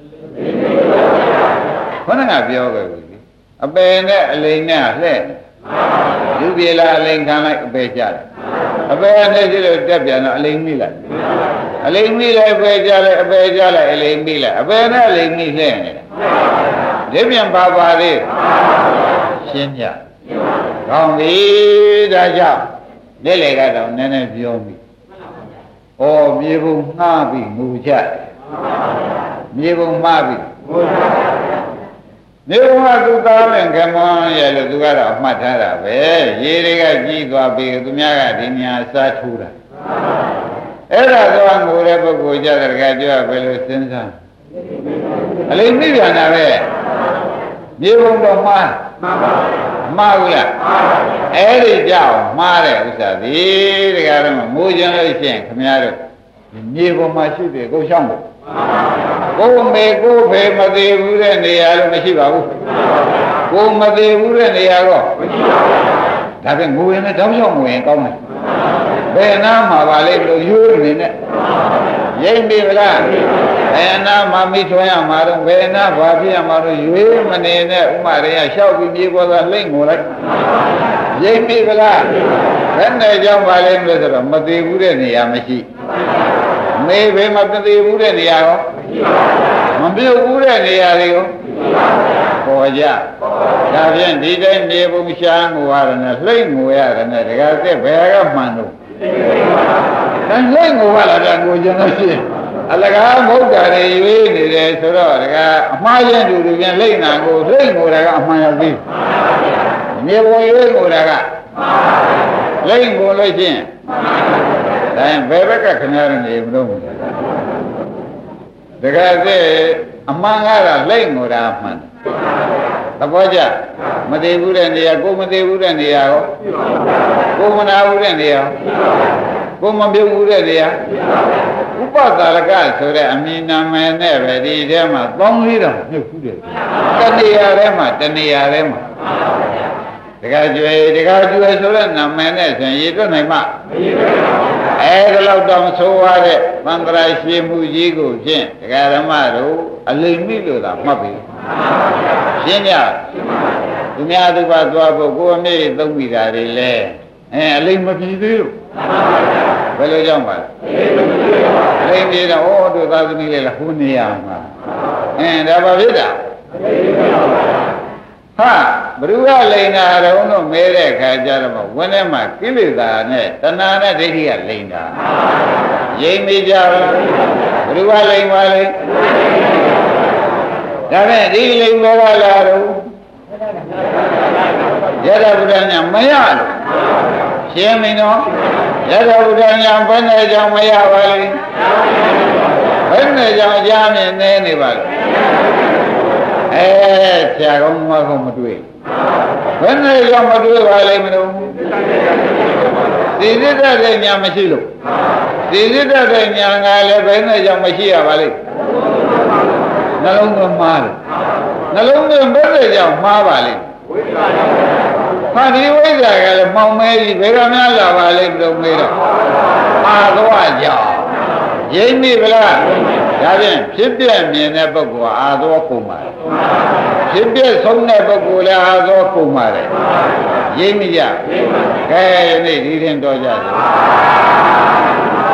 ခொနကပြောခဲ့ပြီအပယ်နဲ့အလိမ့်နဲ့လှဲ့လူပြေလာအလိမ့်ခံလိုက်အပယ်ကြတယ်အပယ်နဲ့ရှိလို့တက်ပြန်တော့အလိမ့်မိလိုက်အလိမ့်မိလိုက်အပယ်ကြလိုက်အပယ်ကြလိုက်အလိမ့်မိလိုက်အပယ်နဲ့အလိမ့်မိလှဲ့နေတာဒီပြန်ပါပါသေးရှင်းကြကောင်းပြီဒါကြောင့်လက်လေကတော့နည်းနည်းပြောပြီဩမြေပုံငှားပြီးငူကြတယ်မြေပုံမှားပြီးငူကြမြေပုံကသူသားနဲ့ကမန်းရဲ့လို့သူကတော့အမှတ်ထားတာပဲရေတွေကကြီးသွားပြီသူများကဒီညာစားထိုးတာအဲ့ဒါတော့ငိုတဲ့ပုဂ္ဂိုလ်ကြတဲ့ကပြောဘယ်လိုစဉ်းစားအလိမ့်မိပြန်တာပဲမြေပုံတော့မှားမှားဘူးလားအဲ့ဒီကြောင့်မှားတဲ့ဥစ္စာဒီတကယ်တော့မိုးကျင်းလို့ရှိရင်ခမများတို့မြေပေါ်မှာရှိတယ်ကိုရှောင်းတယ်ကိုမေကိုဖေမသေးဘူးတဲ့နေရာလို့မရှိပါဘူးကိုမသေးဘူးတဲ့နေရာတော့မရှိပါဘူးဒါပြန်ငိုရင်လည်းတောင်းလျှောက်ငိုရင်ကောင်းတယ်ဘယ်နာမှာပါလိမ့်လို့ရိုးနေနဲ့ရိမ့်ပြီလားဘယ်နာမှာမိထွန်းရမှာတော့ဘယ်နာဘာဖြစ်ရမှာတော့ရွေးမနေနဲ့ဥမာရေလျှောက်ပြီးမြေပေါ်သာလှိမ့်ငိုလိုက်ရိမ့်ပြီလားဘယ်နဲ့ကြောင့်ပါလိမ့်လို့ဆိုတော့မသေးဘူးတဲ့နေရာမရှိမေဘယ်မှာမသေးဘူးတဲ့နေရာရောမပြုတ်ဘူးတဲ့နေရာတွေရောပေါ်ကြဒါဖြင့်ဒီတိုင်းမြေပုံရှားငိုရတယ်နဲ့လှိမ့်ငိုရတယ်နဲ့တကယ်သက်ဘယ်ကမှန်လို့ဒါလှိမ့်ငိုရလာတဲ့ငိုကြလို့ရှိရင်အလကားမဟုတ်တာတွေရွေးနေတယ်ဆိုတော့တကယ်အမှားရင်တူတူပြန်လှိမ့်တာကိုလှိမ့်ငိုတာကအမှန်ရောက်ပြီမြေပုံရွေးငိုတာကလှိမ့်ငိုလို့ရှိရင်ဒါရင်ဘယ်ဘက်ကခင်ဗျားတို့နေမလို့တကယ်သက်အမှန်ကတော့လှိမ့်ငိုတာအမှန်သဘောကျမသေးဘူးတဲ့နေရာကိုမသေးဘူးတဲ့နေရာရောကိုမနာဘူးတဲ့နေရာကိုမပြုတ်ဘူးတဲ့နေရာဥပဒါရကဆိုတဲ့အမည်နာမည်နဲ့ပဲဒီထဲမှာပေါင်းလေးတော့မြုပ်ဘူးတဲ့တဏှာထဲမှာတဏှာထဲမှာတကယ်ကျွေတကယ်ကျွေဆိုတဲ့နာမည်နဲ့ဆိုရင်ရေတွက်နိုင်မှာအဲဒီလောက်တောင်ဆိုရတဲ့သံဃာရှိမှုကြီးကိုဖြင့်ဒကာဓမ္မတို့အလိမ့်မိလို့သာမှတ်ပြီရှင်းကြသူများသူပါသွားဖို့ကိုယ်အမေသုံးမိတာတွေလဲအဲအလိမ့်မပြီးသေးလို့ဘယ်လိုကြောင့်ပါလဲအလိမ့်ပြေတော့ဩတို့သာသမီလေးလားဟိုနေရမှာအဲဒါဘာဖြစ်တာဟာဘ누구ကလိန်တာတုံးလို့မဲတဲ့ခါကျတော့ဝင်းထဲမှာကိလေသာနဲ့တဏှာနဲ့ဒိဋ္ဌိကလိန်တာရိမ့်မိကြလားဘ누구ကလိန်ပါလဲဒါနဲ့ဒီလိန်ဘောကလာတော့ရတဗုဒ္ဓညာမရလို့ရှင်းမင်းတော့ရတဗုဒ္ဓညာဘယ်နဲ့ကြောင့်မရပါလဲဘယ်နဲ့ကြောင့်ကြားမြင်နေနေပါလဲအဲဆရာကောင်းမကောင်းမတွေ့ဘယ်နဲ့ကြောင့်မတွေ့ပါလိမ့်မလို့သိစိတ်တဲ့ညာမရှိလို့သိစိတ်တဲ့ညာကလည်းဘယ်နဲ့ကြောင့်မရှိရပါလိမ့်နှလုံးသွင်းမှားတယ်နှလုံးသွင်းဘယ်နဲ့ကြောင့်မှားပါလိမ့်ဟာဒီဝိဇ္ဇာကလည်းမောင်မဲကြီးဘယ်ကများလာပါလိမ့်မလို့မေးတော့အာသွားကြောင့်ရင်းမိဗလားဒါဖြင့်ဖြစ်ပြမြင်တဲ့ပုဂ္ဂိုလ်အာသောကုန်ပါတယ်ဖြစ်ပြဆုံးတဲ့ပုဂ္ဂိုလ်လည်းအာသောကုန်ပါတယ်ရင်းမိကြကဲယနေ့ဒီရင်တော်ကြတယ်